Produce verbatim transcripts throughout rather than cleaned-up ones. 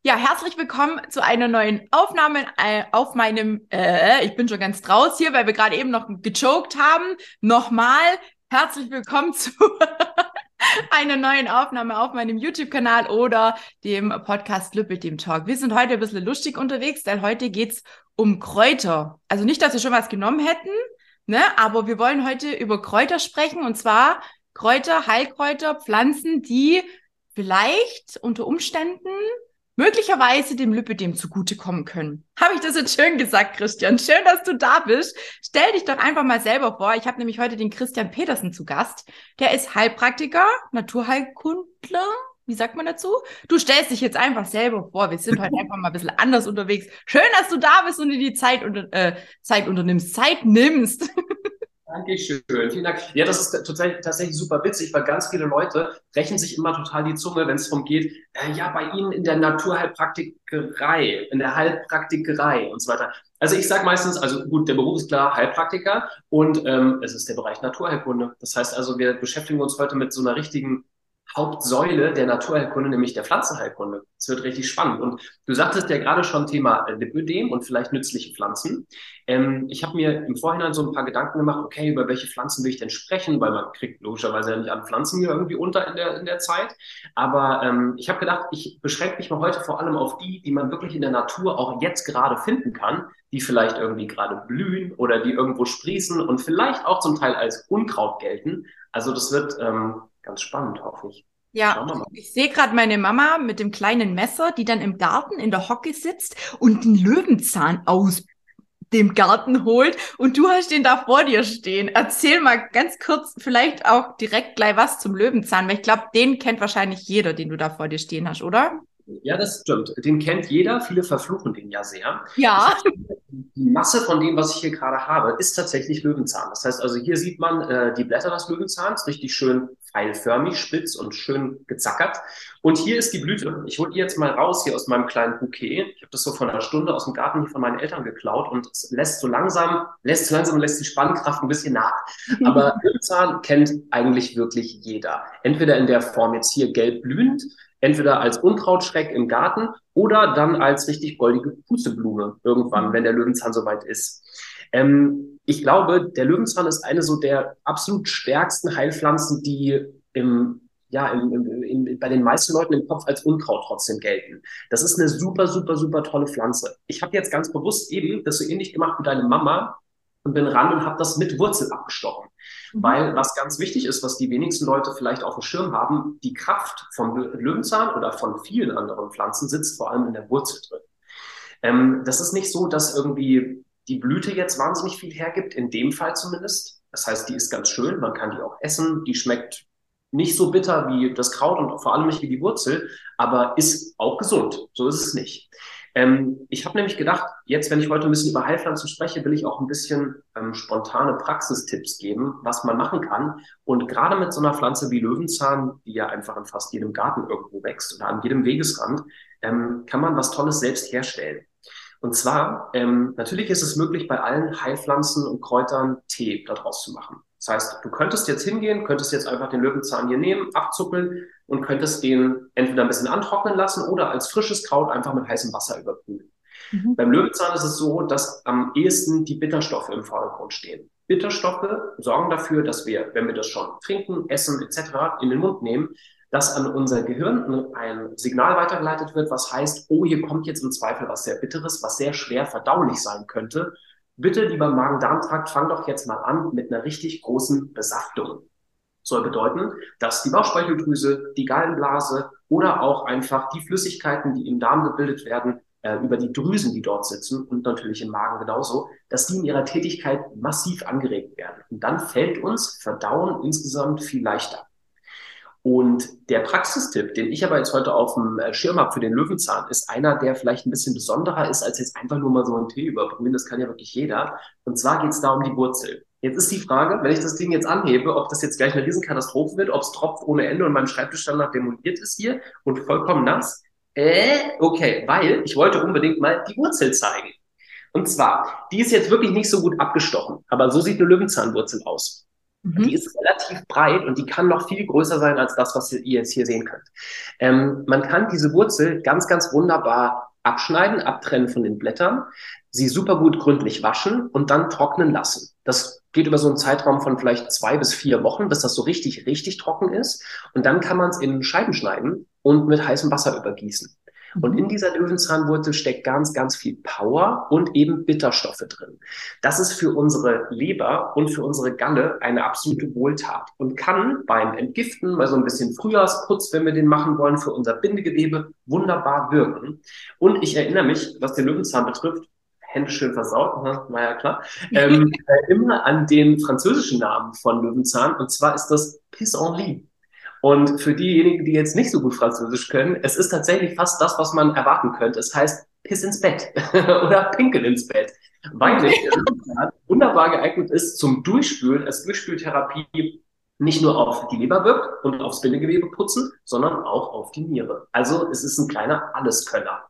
Ja, herzlich willkommen zu einer neuen Aufnahme äh, auf meinem, äh, ich bin schon ganz draus hier, weil wir gerade eben noch gejoked haben. Nochmal, herzlich willkommen zu einer neuen Aufnahme auf meinem YouTube-Kanal oder dem Podcast Lübbel, dem Talk. Wir sind heute ein bisschen lustig unterwegs, denn heute geht's um Kräuter. Also nicht, dass wir schon was genommen hätten, ne? Aber wir wollen heute über Kräuter sprechen, und zwar Kräuter, Heilkräuter, Pflanzen, die vielleicht unter Umständen möglicherweise dem Lipödem zugutekommen können. Habe ich das jetzt schön gesagt, Christian? Schön, dass du da bist. Stell dich doch einfach mal selber vor. Ich habe nämlich heute den Christian Petersen zu Gast. Der ist Heilpraktiker, Naturheilkundler. Wie sagt man dazu? Du stellst dich jetzt einfach selber vor. Wir sind heute einfach mal ein bisschen anders unterwegs. Schön, dass du da bist und dir die Zeit, unter, äh, Zeit unternimmst. Zeit nimmst. Dankeschön, vielen Dank. Ja, das ist tatsächlich, tatsächlich super witzig, weil ganz viele Leute brechen sich immer total die Zunge, wenn es darum geht, äh, ja, bei Ihnen in der Naturheilpraktikerei, in der Heilpraktikerei und so weiter. Also ich sage meistens, also gut, der Beruf ist klar Heilpraktiker und ähm, es ist der Bereich Naturheilkunde. Das heißt also, wir beschäftigen uns heute mit so einer richtigen Hauptsäule der Naturheilkunde, nämlich der Pflanzenheilkunde. Es wird richtig spannend. Und du sagtest ja gerade schon Thema Lipödem und vielleicht nützliche Pflanzen. Ähm, ich habe mir im Vorhinein so ein paar Gedanken gemacht, okay, über welche Pflanzen will ich denn sprechen, weil man kriegt logischerweise ja nicht alle Pflanzen hier irgendwie unter in der, in der Zeit. Aber ähm, ich habe gedacht, ich beschränke mich mal heute vor allem auf die, die man wirklich in der Natur auch jetzt gerade finden kann, die vielleicht irgendwie gerade blühen oder die irgendwo sprießen und vielleicht auch zum Teil als Unkraut gelten. Also das wird ähm, ganz spannend, hoffe ich. Ja, Schauen wir mal. ich sehe gerade meine Mama mit dem kleinen Messer, die dann im Garten in der Hocke sitzt und einen Löwenzahn aus dem Garten holt, und du hast den da vor dir stehen. Erzähl mal ganz kurz, vielleicht auch direkt gleich was zum Löwenzahn, weil ich glaube, den kennt wahrscheinlich jeder, den du da vor dir stehen hast, oder? Ja, das stimmt. Den kennt jeder. Viele verfluchen den ja sehr. Ich Ja. habe die Masse von dem, was ich hier gerade habe, ist tatsächlich Löwenzahn. Das heißt also, hier sieht man äh, die Blätter des Löwenzahns, richtig schön pfeilförmig, spitz und schön gezackert. Und hier ist die Blüte. Ich hole die jetzt mal raus hier aus meinem kleinen Bouquet. Ich habe das so vor einer Stunde aus dem Garten hier von meinen Eltern geklaut und es lässt so langsam, lässt so langsam, lässt die Spannkraft ein bisschen nach. Aber Löwenzahn kennt eigentlich wirklich jeder. Entweder in der Form jetzt hier gelb blühend, entweder als Unkrautschreck im Garten oder dann als richtig goldige Pusteblume irgendwann, wenn der Löwenzahn soweit ist. Ähm, ich glaube, der Löwenzahn ist eine so der absolut stärksten Heilpflanzen, die im, ja, im, im, im, bei den meisten Leuten im Kopf als Unkraut trotzdem gelten. Das ist eine super, super, super tolle Pflanze. Ich habe jetzt ganz bewusst eben das so ähnlich gemacht wie deine Mama und bin ran und habe das mit Wurzel abgestochen. Mhm. Weil was ganz wichtig ist, was die wenigsten Leute vielleicht auf dem Schirm haben, die Kraft vom Löwenzahn oder von vielen anderen Pflanzen sitzt vor allem in der Wurzel drin. Ähm, das ist nicht so, dass irgendwie die Blüte jetzt wahnsinnig viel hergibt, in dem Fall zumindest. Das heißt, die ist ganz schön, man kann die auch essen, die schmeckt nicht so bitter wie das Kraut und vor allem nicht wie die Wurzel, aber ist auch gesund. So ist es nicht. Ähm, ich habe nämlich gedacht, jetzt, wenn ich heute ein bisschen über Heilpflanzen spreche, will ich auch ein bisschen ähm, spontane Praxistipps geben, was man machen kann. Und gerade mit so einer Pflanze wie Löwenzahn, die ja einfach in fast jedem Garten irgendwo wächst oder an jedem Wegesrand, ähm, kann man was Tolles selbst herstellen. Und zwar, ähm, natürlich ist es möglich, bei allen Heilpflanzen und Kräutern Tee daraus zu machen. Das heißt, du könntest jetzt hingehen, könntest jetzt einfach den Löwenzahn hier nehmen, abzuppeln und könntest den entweder ein bisschen antrocknen lassen oder als frisches Kraut einfach mit heißem Wasser überbrühen. Mhm. Beim Löwenzahn ist es so, dass am ehesten die Bitterstoffe im Vordergrund stehen. Bitterstoffe sorgen dafür, dass wir, wenn wir das schon trinken, essen et cetera in den Mund nehmen, dass an unser Gehirn ein Signal weitergeleitet wird, was heißt, oh, hier kommt jetzt im Zweifel was sehr Bitteres, was sehr schwer verdaulich sein könnte. Bitte, lieber Magen-Darm-Trakt, fang doch jetzt mal an mit einer richtig großen Besaftung. Soll bedeuten, dass die Bauchspeicheldrüse, die Gallenblase oder auch einfach die Flüssigkeiten, die im Darm gebildet werden, äh, über die Drüsen, die dort sitzen und natürlich im Magen genauso, dass die in ihrer Tätigkeit massiv angeregt werden. Und dann fällt uns Verdauen insgesamt viel leichter. Und der Praxistipp, den ich aber jetzt heute auf dem Schirm habe für den Löwenzahn, ist einer, der vielleicht ein bisschen besonderer ist, als jetzt einfach nur mal so einen Tee überbrühen. Das kann ja wirklich jeder. Und zwar geht es da um die Wurzel. Jetzt ist die Frage, wenn ich das Ding jetzt anhebe, ob das jetzt gleich eine Riesenkatastrophe wird, ob es tropft ohne Ende und mein Schreibtisch danach demoliert ist hier und vollkommen nass. Äh, okay, weil ich wollte unbedingt mal die Wurzel zeigen. Und zwar, die ist jetzt wirklich nicht so gut abgestochen, aber so sieht eine Löwenzahnwurzel aus. Mhm. Die ist relativ breit und die kann noch viel größer sein als das, was ihr jetzt hier sehen könnt. Ähm, man kann diese Wurzel ganz, ganz wunderbar abschneiden, abtrennen von den Blättern, sie super gut gründlich waschen und dann trocknen lassen. Das geht über so einen Zeitraum von vielleicht zwei bis vier Wochen, bis das so richtig, richtig trocken ist. Und dann kann man es in Scheiben schneiden und mit heißem Wasser übergießen. Und in Mhm. dieser Löwenzahnwurzel steckt ganz, ganz viel Power und eben Bitterstoffe drin. Das ist für unsere Leber und für unsere Galle eine absolute Wohltat und kann beim Entgiften, bei so ein bisschen Frühjahrsputz, wenn wir den machen wollen, für unser Bindegewebe wunderbar wirken. Und ich erinnere mich, was den Löwenzahn betrifft, Hände schön versaut, ne? War ja klar, ähm, äh, immer an den französischen Namen von Löwenzahn, und zwar ist das Pissenlit. Und für diejenigen, die jetzt nicht so gut Französisch können, es ist tatsächlich fast das, was man erwarten könnte. Es heißt Piss ins Bett oder Pinkel ins Bett, weil nämlich Okay. der Löwenzahn wunderbar geeignet ist zum Durchspülen, als Durchspültherapie nicht nur auf die Leber wirkt und aufs Bindegewebe putzen, sondern auch auf die Niere. Also es ist ein kleiner Alleskönner.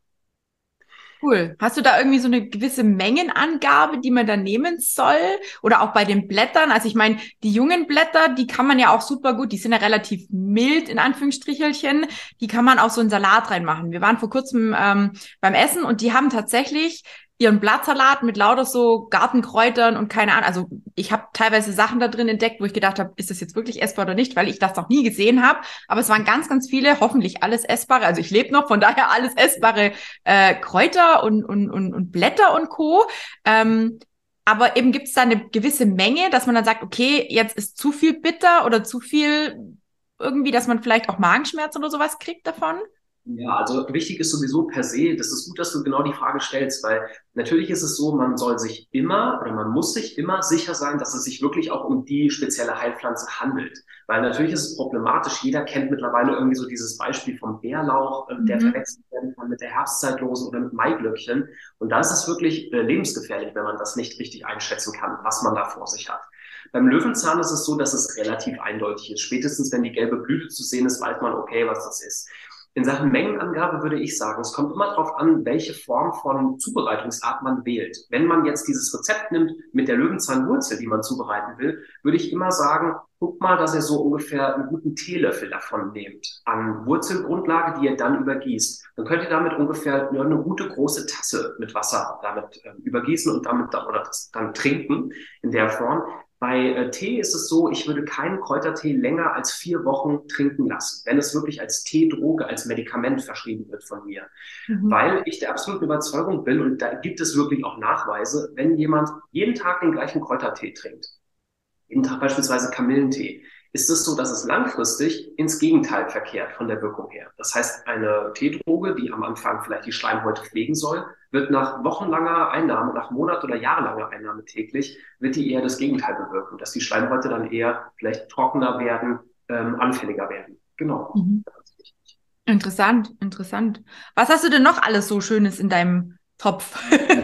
Cool. Hast du da irgendwie so eine gewisse Mengenangabe, die man da nehmen soll? Oder auch bei den Blättern? Also ich meine, die jungen Blätter, die kann man ja auch super gut, die sind ja relativ mild in Anführungsstrichelchen, die kann man auch so in Salat reinmachen. Wir waren vor kurzem ähm, beim Essen und die haben tatsächlich ihren Blattsalat mit lauter so Gartenkräutern und keine Ahnung. Also ich habe teilweise Sachen da drin entdeckt, wo ich gedacht habe, ist das jetzt wirklich essbar oder nicht, weil ich das noch nie gesehen habe. Aber es waren ganz, ganz viele, hoffentlich alles essbare. Also ich lebe noch, von daher alles essbare äh, Kräuter und, und, und, und Blätter und Co. Ähm, aber eben gibt es da eine gewisse Menge, dass man dann sagt, okay, jetzt ist zu viel bitter oder zu viel irgendwie, dass man vielleicht auch Magenschmerzen oder sowas kriegt davon. Ja, also wichtig ist sowieso per se, das ist gut, dass du genau die Frage stellst, weil natürlich ist es so, man soll sich immer oder man muss sich immer sicher sein, dass es sich wirklich auch um die spezielle Heilpflanze handelt. Weil natürlich ist es problematisch, jeder kennt mittlerweile irgendwie so dieses Beispiel vom Bärlauch, äh, der Mhm. verwechselt werden kann mit der Herbstzeitlose oder mit Maiglöckchen. Und da ist es wirklich äh, lebensgefährlich, wenn man das nicht richtig einschätzen kann, was man da vor sich hat. Beim Löwenzahn ist es so, dass es relativ eindeutig ist. Spätestens, wenn die gelbe Blüte zu sehen ist, weiß man, okay, was das ist. In Sachen Mengenangabe würde ich sagen, es kommt immer darauf an, welche Form von Zubereitungsart man wählt. Wenn man jetzt dieses Rezept nimmt mit der Löwenzahnwurzel, die man zubereiten will, würde ich immer sagen, guckt mal, dass ihr so ungefähr einen guten Teelöffel davon nehmt an Wurzelgrundlage, die ihr dann übergießt. Dann könnt ihr damit ungefähr nur eine gute große Tasse mit Wasser damit äh, übergießen und damit dann, oder das dann trinken in der Form. Bei äh, Tee ist es so, ich würde keinen Kräutertee länger als vier Wochen trinken lassen, wenn es wirklich als Teedroge, als Medikament verschrieben wird von mir. Mhm. Weil ich der absoluten Überzeugung bin, und da gibt es wirklich auch Nachweise, wenn jemand jeden Tag den gleichen Kräutertee trinkt, jeden Tag beispielsweise Kamillentee, ist es so, dass es langfristig ins Gegenteil verkehrt von der Wirkung her. Das heißt, eine Teedroge, die am Anfang vielleicht die Schleimhäute pflegen soll, wird nach wochenlanger Einnahme, nach Monat- oder jahrelanger Einnahme täglich, wird die eher das Gegenteil bewirken, dass die Schleimhäute dann eher vielleicht trockener werden, ähm, anfälliger werden. Genau. Mhm. Interessant, interessant. Was hast du denn noch alles so Schönes in deinem Topf?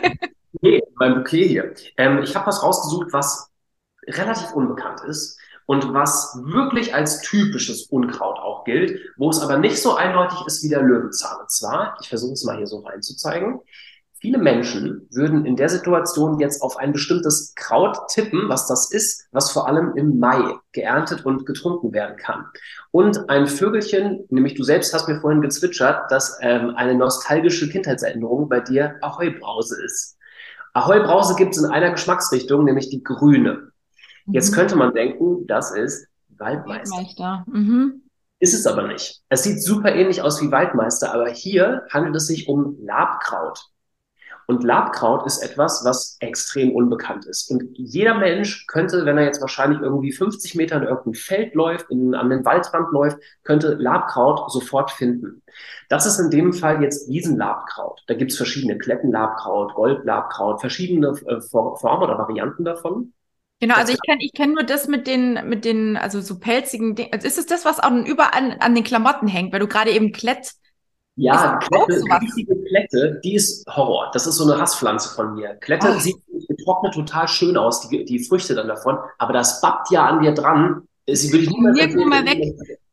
Okay, mein Bouquet hier. Ähm, ich habe was rausgesucht, was relativ unbekannt ist und was wirklich als typisches Unkraut auch gilt, wo es aber nicht so eindeutig ist wie der Löwenzahn. Und zwar, ich versuche es mal hier so reinzuzeigen, viele Menschen würden in der Situation jetzt auf ein bestimmtes Kraut tippen, was das ist, was vor allem im Mai geerntet und getrunken werden kann. Und ein Vögelchen, nämlich du selbst hast mir vorhin gezwitschert, dass ähm, eine nostalgische Kindheitserinnerung bei dir Ahoi-Brause ist. Ahoi-Brause gibt es in einer Geschmacksrichtung, nämlich die grüne. Jetzt Mhm. könnte man denken, das ist Waldmeister. Waldmeister. Mhm. Ist es aber nicht. Es sieht super ähnlich aus wie Waldmeister, aber hier handelt es sich um Labkraut. Und Labkraut ist etwas, was extrem unbekannt ist. Und jeder Mensch könnte, wenn er jetzt wahrscheinlich irgendwie fünfzig Meter in irgendein Feld läuft, in, an den Waldrand läuft, könnte Labkraut sofort finden. Das ist in dem Fall jetzt Wiesenlabkraut. Da gibt es verschiedene Klettenlabkraut, Goldlabkraut, verschiedene äh, Formen oder Varianten davon. Genau, Das also ich kenne ich kenn nur das mit den, mit den, also so pelzigen Dingen. Also ist es das, was auch überall an, an den Klamotten hängt, weil du gerade eben Klett, ist Ja, das auch Klette, sowas? riesige Klette, die ist Horror. Das ist so eine Hasspflanze von mir. Klette Oh, sieht getrocknet total schön aus, die, die Früchte dann davon, aber das bappt ja an dir dran. Sie würde ich niemals nirgendwo empfehlen, mal wenn weg. jemand-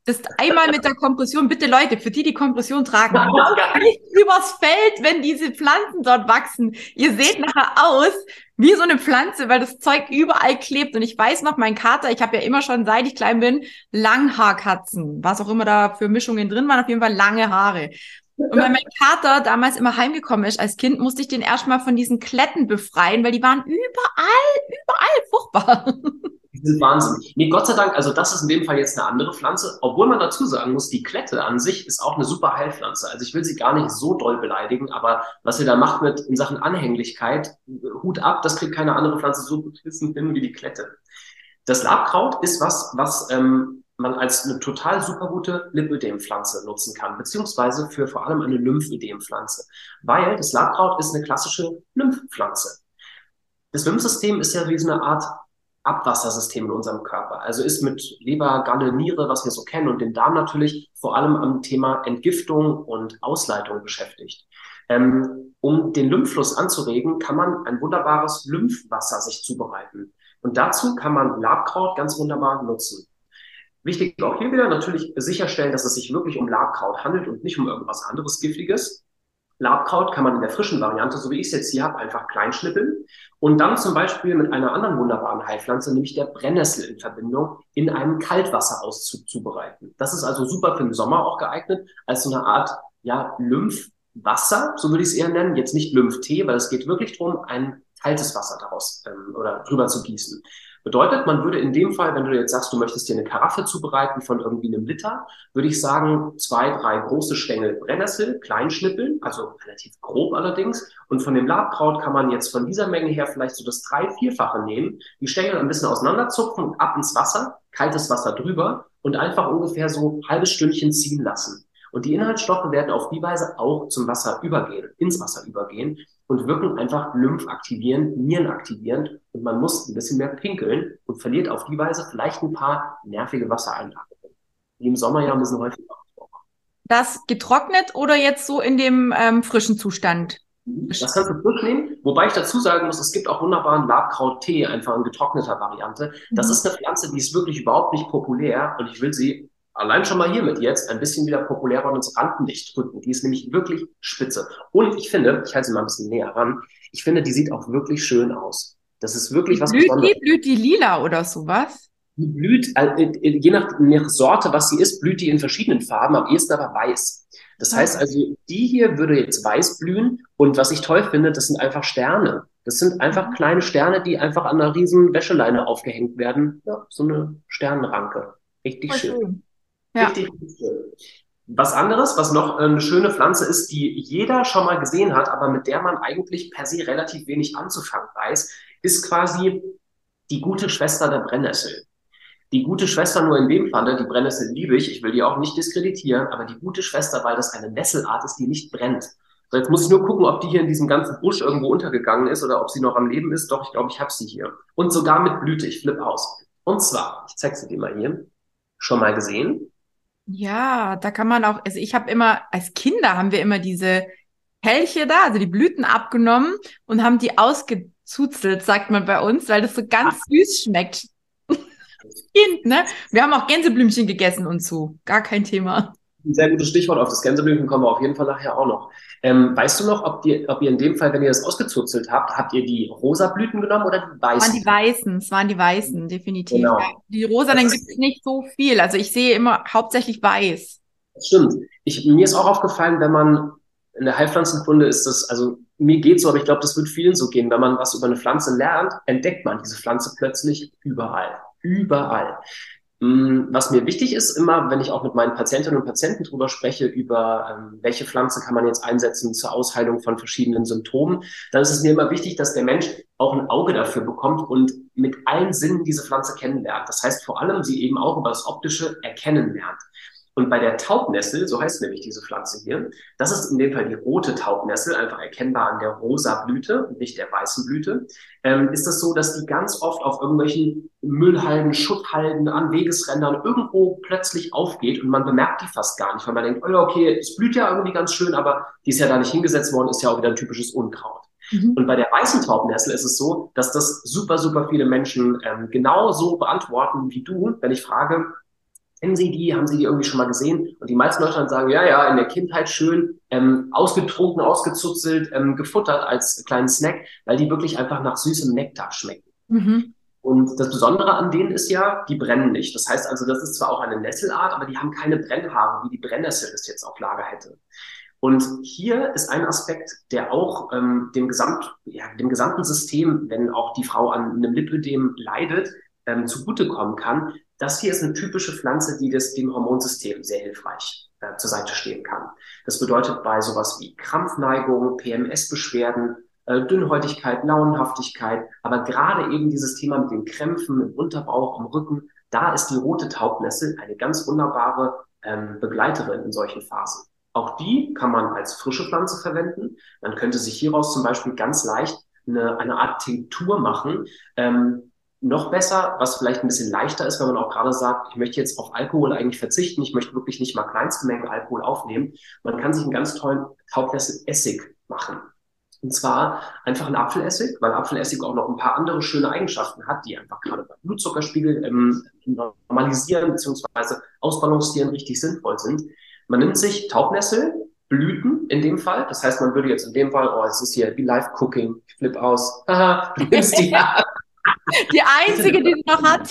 Das einmal mit der Kompression. Bitte Leute, für die, die Kompression tragen, lauft nicht übers Feld, wenn diese Pflanzen dort wachsen. Ihr seht nachher aus wie so eine Pflanze, weil das Zeug überall klebt. Und ich weiß noch, mein Kater, ich habe ja immer schon, seit ich klein bin, Langhaarkatzen. Was auch immer da für Mischungen drin waren, auf jeden Fall lange Haare. Und wenn mein Kater damals immer heimgekommen ist als Kind, musste ich den erstmal von diesen Kletten befreien, weil die waren überall, überall furchtbar. Die sind Wahnsinn. Nee, Gott sei Dank, also das ist in dem Fall jetzt eine andere Pflanze, obwohl man dazu sagen muss, die Klette an sich ist auch eine super Heilpflanze. Also ich will sie gar nicht so doll beleidigen, aber was ihr da macht mit in Sachen Anhänglichkeit, Hut ab, das kriegt keine andere Pflanze so beschissen hin wie die Klette. Das Labkraut ist was, was ähm, man als eine total super gute Lipödem-Pflanze nutzen kann, beziehungsweise für vor allem eine Lymphödem-Pflanze, weil das Labkraut ist eine klassische Lymphpflanze. Das Lymphsystem ist ja wie so eine Art Abwassersystem in unserem Körper. Also ist mit Leber, Galle, Niere, was wir so kennen, und dem Darm natürlich vor allem am Thema Entgiftung und Ausleitung beschäftigt. Ähm, um den Lymphfluss anzuregen, kann man ein wunderbares Lymphwasser sich zubereiten. Und dazu kann man Labkraut ganz wunderbar nutzen. Wichtig auch hier wieder natürlich sicherstellen, dass es sich wirklich um Labkraut handelt und nicht um irgendwas anderes Giftiges. Labkraut kann man in der frischen Variante, so wie ich es jetzt hier habe, einfach klein schnippeln und dann zum Beispiel mit einer anderen wunderbaren Heilpflanze, nämlich der Brennnessel in Verbindung, in einem Kaltwasserauszug zubereiten. Das ist also super für den Sommer auch geeignet, als so eine Art ja, Lymphwasser, so würde ich es eher nennen, jetzt nicht Lymphtee, weil es geht wirklich darum, ein kaltes Wasser daraus ähm, oder drüber zu gießen. Bedeutet, man würde in dem Fall, wenn du jetzt sagst, du möchtest dir eine Karaffe zubereiten von irgendwie einem Liter, würde ich sagen, zwei, drei große Stängel Brennnessel, klein schnippeln, also relativ grob allerdings. Und von dem Labkraut kann man jetzt von dieser Menge her vielleicht so das drei-, vierfache nehmen, die Stängel ein bisschen auseinanderzupfen und ab ins Wasser, kaltes Wasser drüber und einfach ungefähr so ein halbes Stündchen ziehen lassen. Und die Inhaltsstoffe werden auf die Weise auch zum Wasser übergehen, ins Wasser übergehen und wirken einfach lymphaktivierend, nierenaktivierend, und man muss ein bisschen mehr pinkeln und verliert auf die Weise vielleicht ein paar nervige Wassereinlagerungen, die im Sommer ja ein bisschen häufiger auftauchen. Das getrocknet oder jetzt so in dem ähm, frischen Zustand? Das kannst du frisch nehmen, wobei ich dazu sagen muss, es gibt auch wunderbaren Labkraut-Tee, einfach in getrockneter Variante. Das Mhm. ist eine Pflanze, die ist wirklich überhaupt nicht populär, und ich will sie allein schon mal hiermit jetzt ein bisschen wieder populärer und ins Rampenlicht drücken. Die ist nämlich wirklich spitze. Und ich finde, ich halte sie mal ein bisschen näher ran, ich finde, die sieht auch wirklich schön aus. Das ist wirklich was Blüht Besonderes. die, blüht die lila oder sowas? Die blüht, äh, je nach, nach Sorte, was sie ist, blüht die in verschiedenen Farben, am ehesten aber weiß. Das heißt also, die hier würde jetzt weiß blühen, und was ich toll finde, das sind einfach Sterne. Das sind einfach kleine Sterne, die einfach an einer riesen Wäscheleine aufgehängt werden. Ja, so eine Sternenranke. Richtig Voll schön. schön. Ja. Richtig, richtig schön. Was anderes, was noch eine schöne Pflanze ist, die jeder schon mal gesehen hat, aber mit der man eigentlich per se relativ wenig anzufangen weiß, ist quasi die gute Schwester der Brennnessel. Die gute Schwester nur in dem Falle, die Brennnessel liebe ich, ich will die auch nicht diskreditieren, aber die gute Schwester, weil das eine Nesselart ist, die nicht brennt. So, jetzt muss ich nur gucken, ob die hier in diesem ganzen Busch irgendwo untergegangen ist oder ob sie noch am Leben ist. Doch, ich glaube, ich habe sie hier. Und sogar mit Blüte, ich flippe aus. Und zwar, ich zeige sie dir mal hier, schon mal gesehen? Ja, da kann man auch, also ich habe immer, als Kinder haben wir immer diese Kelche da, also die Blüten abgenommen und haben die ausgezuzelt, sagt man bei uns, weil das so ganz süß schmeckt. Kind, ne? Wir haben auch Gänseblümchen gegessen und so. Gar kein Thema. Ein sehr gutes Stichwort, auf das Gänseblümchen kommen wir auf jeden Fall nachher auch noch. Ähm, weißt du noch, ob, die, ob ihr in dem Fall, wenn ihr das ausgezuzelt habt, habt ihr die rosa Blüten genommen oder die Es waren weißen? die Weißen, es waren die Weißen, definitiv. Genau. Ja, die rosanen Das gibt es nicht so viel. Also ich sehe immer hauptsächlich weiß. Das stimmt. Ich, mir ist auch aufgefallen, wenn man in der Heilpflanzenkunde ist das, also mir geht's so, aber ich glaube, das wird vielen so gehen. Wenn man was über eine Pflanze lernt, entdeckt man diese Pflanze plötzlich überall. Überall. Mm, Was mir wichtig ist, immer, wenn ich auch mit meinen Patientinnen und Patienten drüber spreche, über ähm, welche Pflanze kann man jetzt einsetzen zur Ausheilung von verschiedenen Symptomen, dann ist es mir immer wichtig, dass der Mensch auch ein Auge dafür bekommt und mit allen Sinnen diese Pflanze kennenlernt. Das heißt vor allem, sie eben auch über das Optische erkennen lernt. Und bei der Taubnessel, so heißt nämlich diese Pflanze hier, das ist in dem Fall die rote Taubnessel, einfach erkennbar an der rosa Blüte und nicht der weißen Blüte, ähm, ist das so, dass die ganz oft auf irgendwelchen Müllhalden, Schutthalden, an Wegesrändern irgendwo plötzlich aufgeht und man bemerkt die fast gar nicht, weil man denkt, oh ja, okay, es blüht ja irgendwie ganz schön, aber die ist ja da nicht hingesetzt worden, ist ja auch wieder ein typisches Unkraut. Mhm. Und bei der weißen Taubnessel ist es so, dass das super, super viele Menschen ähm, genau so beantworten wie du, wenn ich frage, Kennen Sie die? Haben Sie die irgendwie schon mal gesehen? Und die meisten Leute dann sagen, ja, ja, in der Kindheit schön ähm, ausgetrunken, ausgezuzelt, ähm, gefuttert als kleinen Snack, weil die wirklich einfach nach süßem Nektar schmecken. Mhm. Und das Besondere an denen ist ja, die brennen nicht. Das heißt also, das ist zwar auch eine Nesselart, aber die haben keine Brennhaare, wie die Brennnessel es jetzt auf Lager hätte. Und hier ist ein Aspekt, der auch ähm, dem, Gesamt, ja, dem gesamten System, wenn auch die Frau an einem Lipödem leidet, ähm, zugutekommen kann. Das hier ist eine typische Pflanze, die das, dem Hormonsystem sehr hilfreich äh, zur Seite stehen kann. Das bedeutet bei sowas wie Krampfneigung, P M S-Beschwerden, äh, Dünnhäutigkeit, Launenhaftigkeit, aber gerade eben dieses Thema mit den Krämpfen im Unterbauch, im Rücken, da ist die rote Taubnessel eine ganz wunderbare ähm, Begleiterin in solchen Phasen. Auch die kann man als frische Pflanze verwenden. Man könnte sich hieraus zum Beispiel ganz leicht eine, eine Art Tinktur machen. Ähm, noch besser, was vielleicht ein bisschen leichter ist, wenn man auch gerade sagt, ich möchte jetzt auf Alkohol eigentlich verzichten, ich möchte wirklich nicht mal kleinste Mengen Alkohol aufnehmen. Man kann sich einen ganz tollen Taubnesselessig machen. Und zwar einfach ein Apfelessig, weil Apfelessig auch noch ein paar andere schöne Eigenschaften hat, die einfach gerade beim Blutzuckerspiegel ähm, normalisieren bzw. ausbalancieren richtig sinnvoll sind. Man nimmt sich Taubnessel, Blüten in dem Fall. Das heißt, man würde jetzt in dem Fall, oh, es ist hier wie Live-Cooking, ich flip aus. Haha, du nimmst die. Die einzige, die sie noch hat.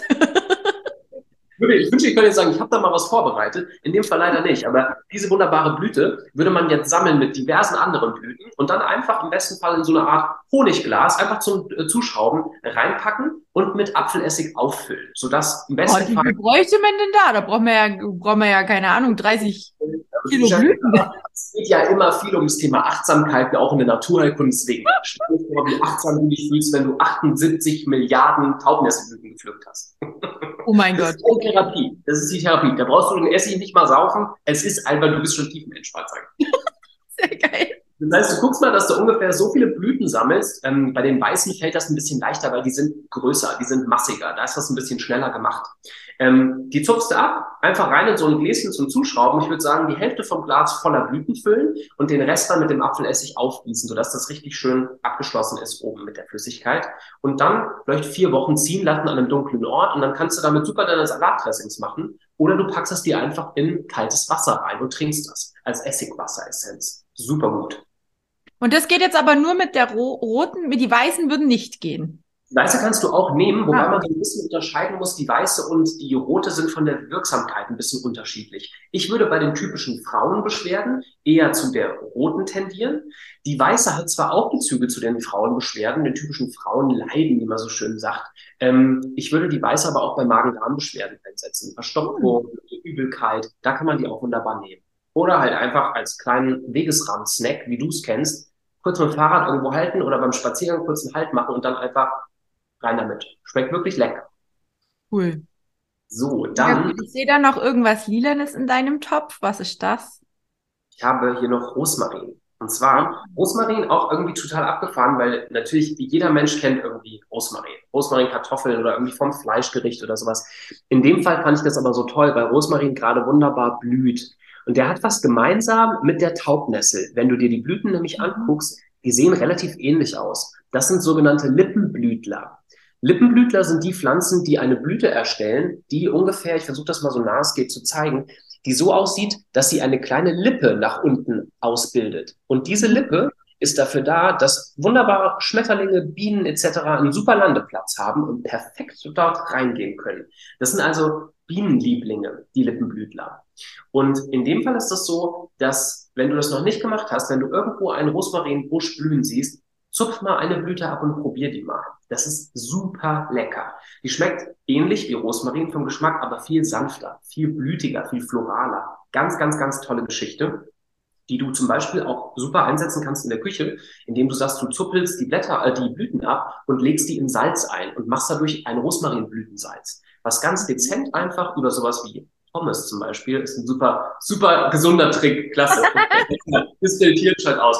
Ich wünsche, ich könnte jetzt sagen, ich habe da mal was vorbereitet. In dem Fall leider nicht. Aber diese wunderbare Blüte würde man jetzt sammeln mit diversen anderen Blüten und dann einfach im besten Fall in so eine Art Honigglas einfach zum äh, Zuschrauben reinpacken und mit Apfelessig auffüllen. Sodass im Oh, besten wie Fall. viel bräuchte man denn da? Da braucht man ja, braucht man ja keine Ahnung, dreißig Kilo Blüten. Es geht ja immer viel um das Thema Achtsamkeit, auch in der Naturheilkunde. Deswegen stell dir vor, wie achtsam du dich fühlst, wenn du achtundsiebzig Milliarden Taubnesselblüten gepflückt hast. Oh mein Das Gott. ist die Therapie. Das ist die Therapie. Da brauchst du den Essig nicht mal saufen. Es ist einfach, du bist schon tiefenentspannt, sag ich. Sehr geil. Das heißt, du guckst mal, dass du ungefähr so viele Blüten sammelst. Ähm, bei den Weißen fällt das ein bisschen leichter, weil die sind größer, die sind massiger. Da ist das ein bisschen schneller gemacht. Ähm, die zupfst du ab, einfach rein in so ein Gläschen zum Zuschrauben. Ich würde sagen, die Hälfte vom Glas voller Blüten füllen und den Rest dann mit dem Apfelessig aufgießen, sodass das richtig schön abgeschlossen ist oben mit der Flüssigkeit. Und dann vielleicht vier Wochen ziehen lassen an einem dunklen Ort und dann kannst du damit super deine Salatdressings machen. Oder du packst es dir einfach in kaltes Wasser rein und trinkst das als Essigwasseressenz. Super gut. Und das geht jetzt aber nur mit der ro roten, mit die weißen würden nicht gehen. Die weiße kannst du auch nehmen, wobei Ah, man so ein bisschen unterscheiden muss. Die weiße und die rote sind von der Wirksamkeit ein bisschen unterschiedlich. Ich würde bei den typischen Frauenbeschwerden eher zu der roten tendieren. Die weiße hat zwar auch Bezüge zu den Frauenbeschwerden, den typischen Frauenleiden, wie man so schön sagt. Ähm, ich würde die weiße aber auch bei Magen-Darm-Beschwerden einsetzen. Verstopfung, Übelkeit, da kann man die auch wunderbar nehmen. Oder halt einfach als kleinen Wegesrand-Snack, wie du es kennst, kurz mit dem Fahrrad irgendwo halten oder beim Spaziergang kurz einen Halt machen und dann einfach rein damit. Schmeckt wirklich lecker. cool. So, Ja, dann, gut. Ich sehe da noch irgendwas Lilanes in deinem Topf. Was ist das? ich habe hier noch Rosmarin. Und zwar Rosmarin auch irgendwie total abgefahren, weil natürlich jeder Mensch kennt irgendwie Rosmarin. Rosmarin, Kartoffeln oder irgendwie vom Fleischgericht oder sowas. In dem Fall fand ich das aber so toll, weil Rosmarin gerade wunderbar blüht. Und der hat was gemeinsam mit der Taubnessel. Wenn du dir die Blüten nämlich anguckst, die sehen relativ ähnlich aus. Das sind sogenannte Lippenblütler. Lippenblütler sind die Pflanzen, die eine Blüte erstellen, die ungefähr, ich versuche das mal so nah es geht zu zeigen, die so aussieht, dass sie eine kleine Lippe nach unten ausbildet. Und diese Lippe ist dafür da, dass wunderbare Schmetterlinge, Bienen et cetera einen super Landeplatz haben und perfekt dort reingehen können. Das sind also Bienenlieblinge, die Lippenblütler. Und in dem Fall ist das so, dass, wenn du das noch nicht gemacht hast, wenn du irgendwo einen Rosmarinbusch blühen siehst, zupf mal eine Blüte ab und probier die mal. Das ist super lecker. Die schmeckt ähnlich wie Rosmarin vom Geschmack, aber viel sanfter, viel blütiger, viel floraler. Ganz, ganz, ganz tolle Geschichte, die du zum Beispiel auch super einsetzen kannst in der Küche, indem du sagst, du zuppelst die Blätter, äh, die Blüten ab und legst die in Salz ein und machst dadurch ein Rosmarinblütensalz. Was ganz dezent einfach über sowas wie Pommes zum Beispiel ist ein super, super gesunder Trick. Klasse. Das filtriert schon aus.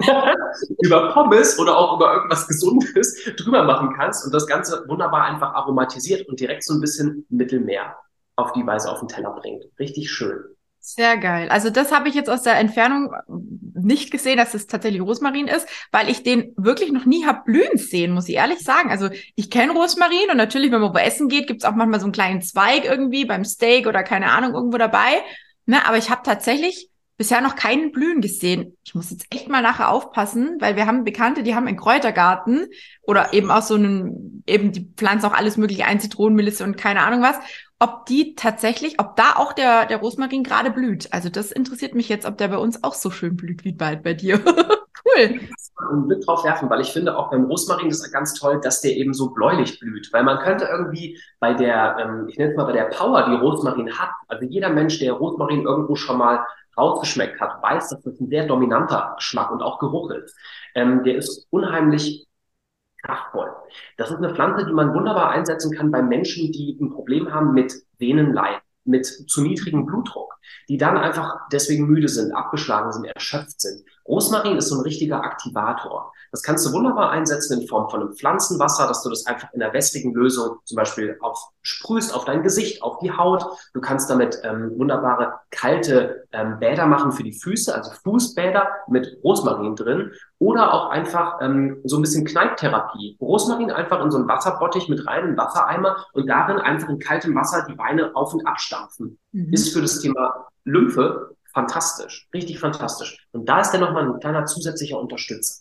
Über Pommes oder auch über irgendwas Gesundes drüber machen kannst und das Ganze wunderbar einfach aromatisiert und direkt so ein bisschen Mittelmeer auf die Weise auf den Teller bringt. Richtig schön. Sehr geil. Also das habe ich jetzt aus der Entfernung nicht gesehen, dass es tatsächlich Rosmarin ist, weil ich den wirklich noch nie hab blühen sehen, muss ich ehrlich sagen. Also ich kenne Rosmarin und natürlich, wenn man wo essen geht, gibt's auch manchmal so einen kleinen Zweig irgendwie beim Steak oder keine Ahnung irgendwo dabei. Ne, aber ich habe tatsächlich bisher noch keinen Blühen gesehen. Ich muss jetzt echt mal nachher aufpassen, weil wir haben Bekannte, die haben einen Kräutergarten oder eben auch so einen, eben die pflanzen auch alles mögliche ein, Zitronenmelisse und keine Ahnung was. Ob die tatsächlich, ob da auch der, der Rosmarin gerade blüht. Also das interessiert mich jetzt, ob der bei uns auch so schön blüht wie bald bei dir. Cool. Einen Blick drauf werfen, weil ich finde auch beim Rosmarin ist ganz toll, dass der eben so bläulich blüht, weil man könnte irgendwie bei der, ähm, ich nenne es mal bei der Power, die Rosmarin hat, also jeder Mensch, der Rosmarin irgendwo schon mal rausgeschmeckt hat, weiß, dass das ein sehr dominanter Geschmack und auch Geruch ist. Ähm, der ist unheimlich kraftvoll. Das ist eine Pflanze, die man wunderbar einsetzen kann bei Menschen, die ein Problem haben mit Venenleiden, mit zu niedrigem Blutdruck, die dann einfach deswegen müde sind, abgeschlagen sind, erschöpft sind. Rosmarin ist so ein richtiger Aktivator. Das kannst du wunderbar einsetzen in Form von einem Pflanzenwasser, dass du das einfach in einer wässrigen Lösung zum Beispiel auf, sprühst auf dein Gesicht, auf die Haut. Du kannst damit ähm, wunderbare kalte ähm, Bäder machen für die Füße, also Fußbäder mit Rosmarin drin. Oder auch einfach ähm, so ein bisschen Kneipptherapie. Rosmarin einfach in so einen Wasserbottich mit rein, einen Wassereimer und darin einfach in kaltem Wasser die Beine auf- und abstampfen. Mhm. Ist für das Thema Lymphe fantastisch, richtig fantastisch. Und da ist der nochmal ein kleiner zusätzlicher Unterstützer.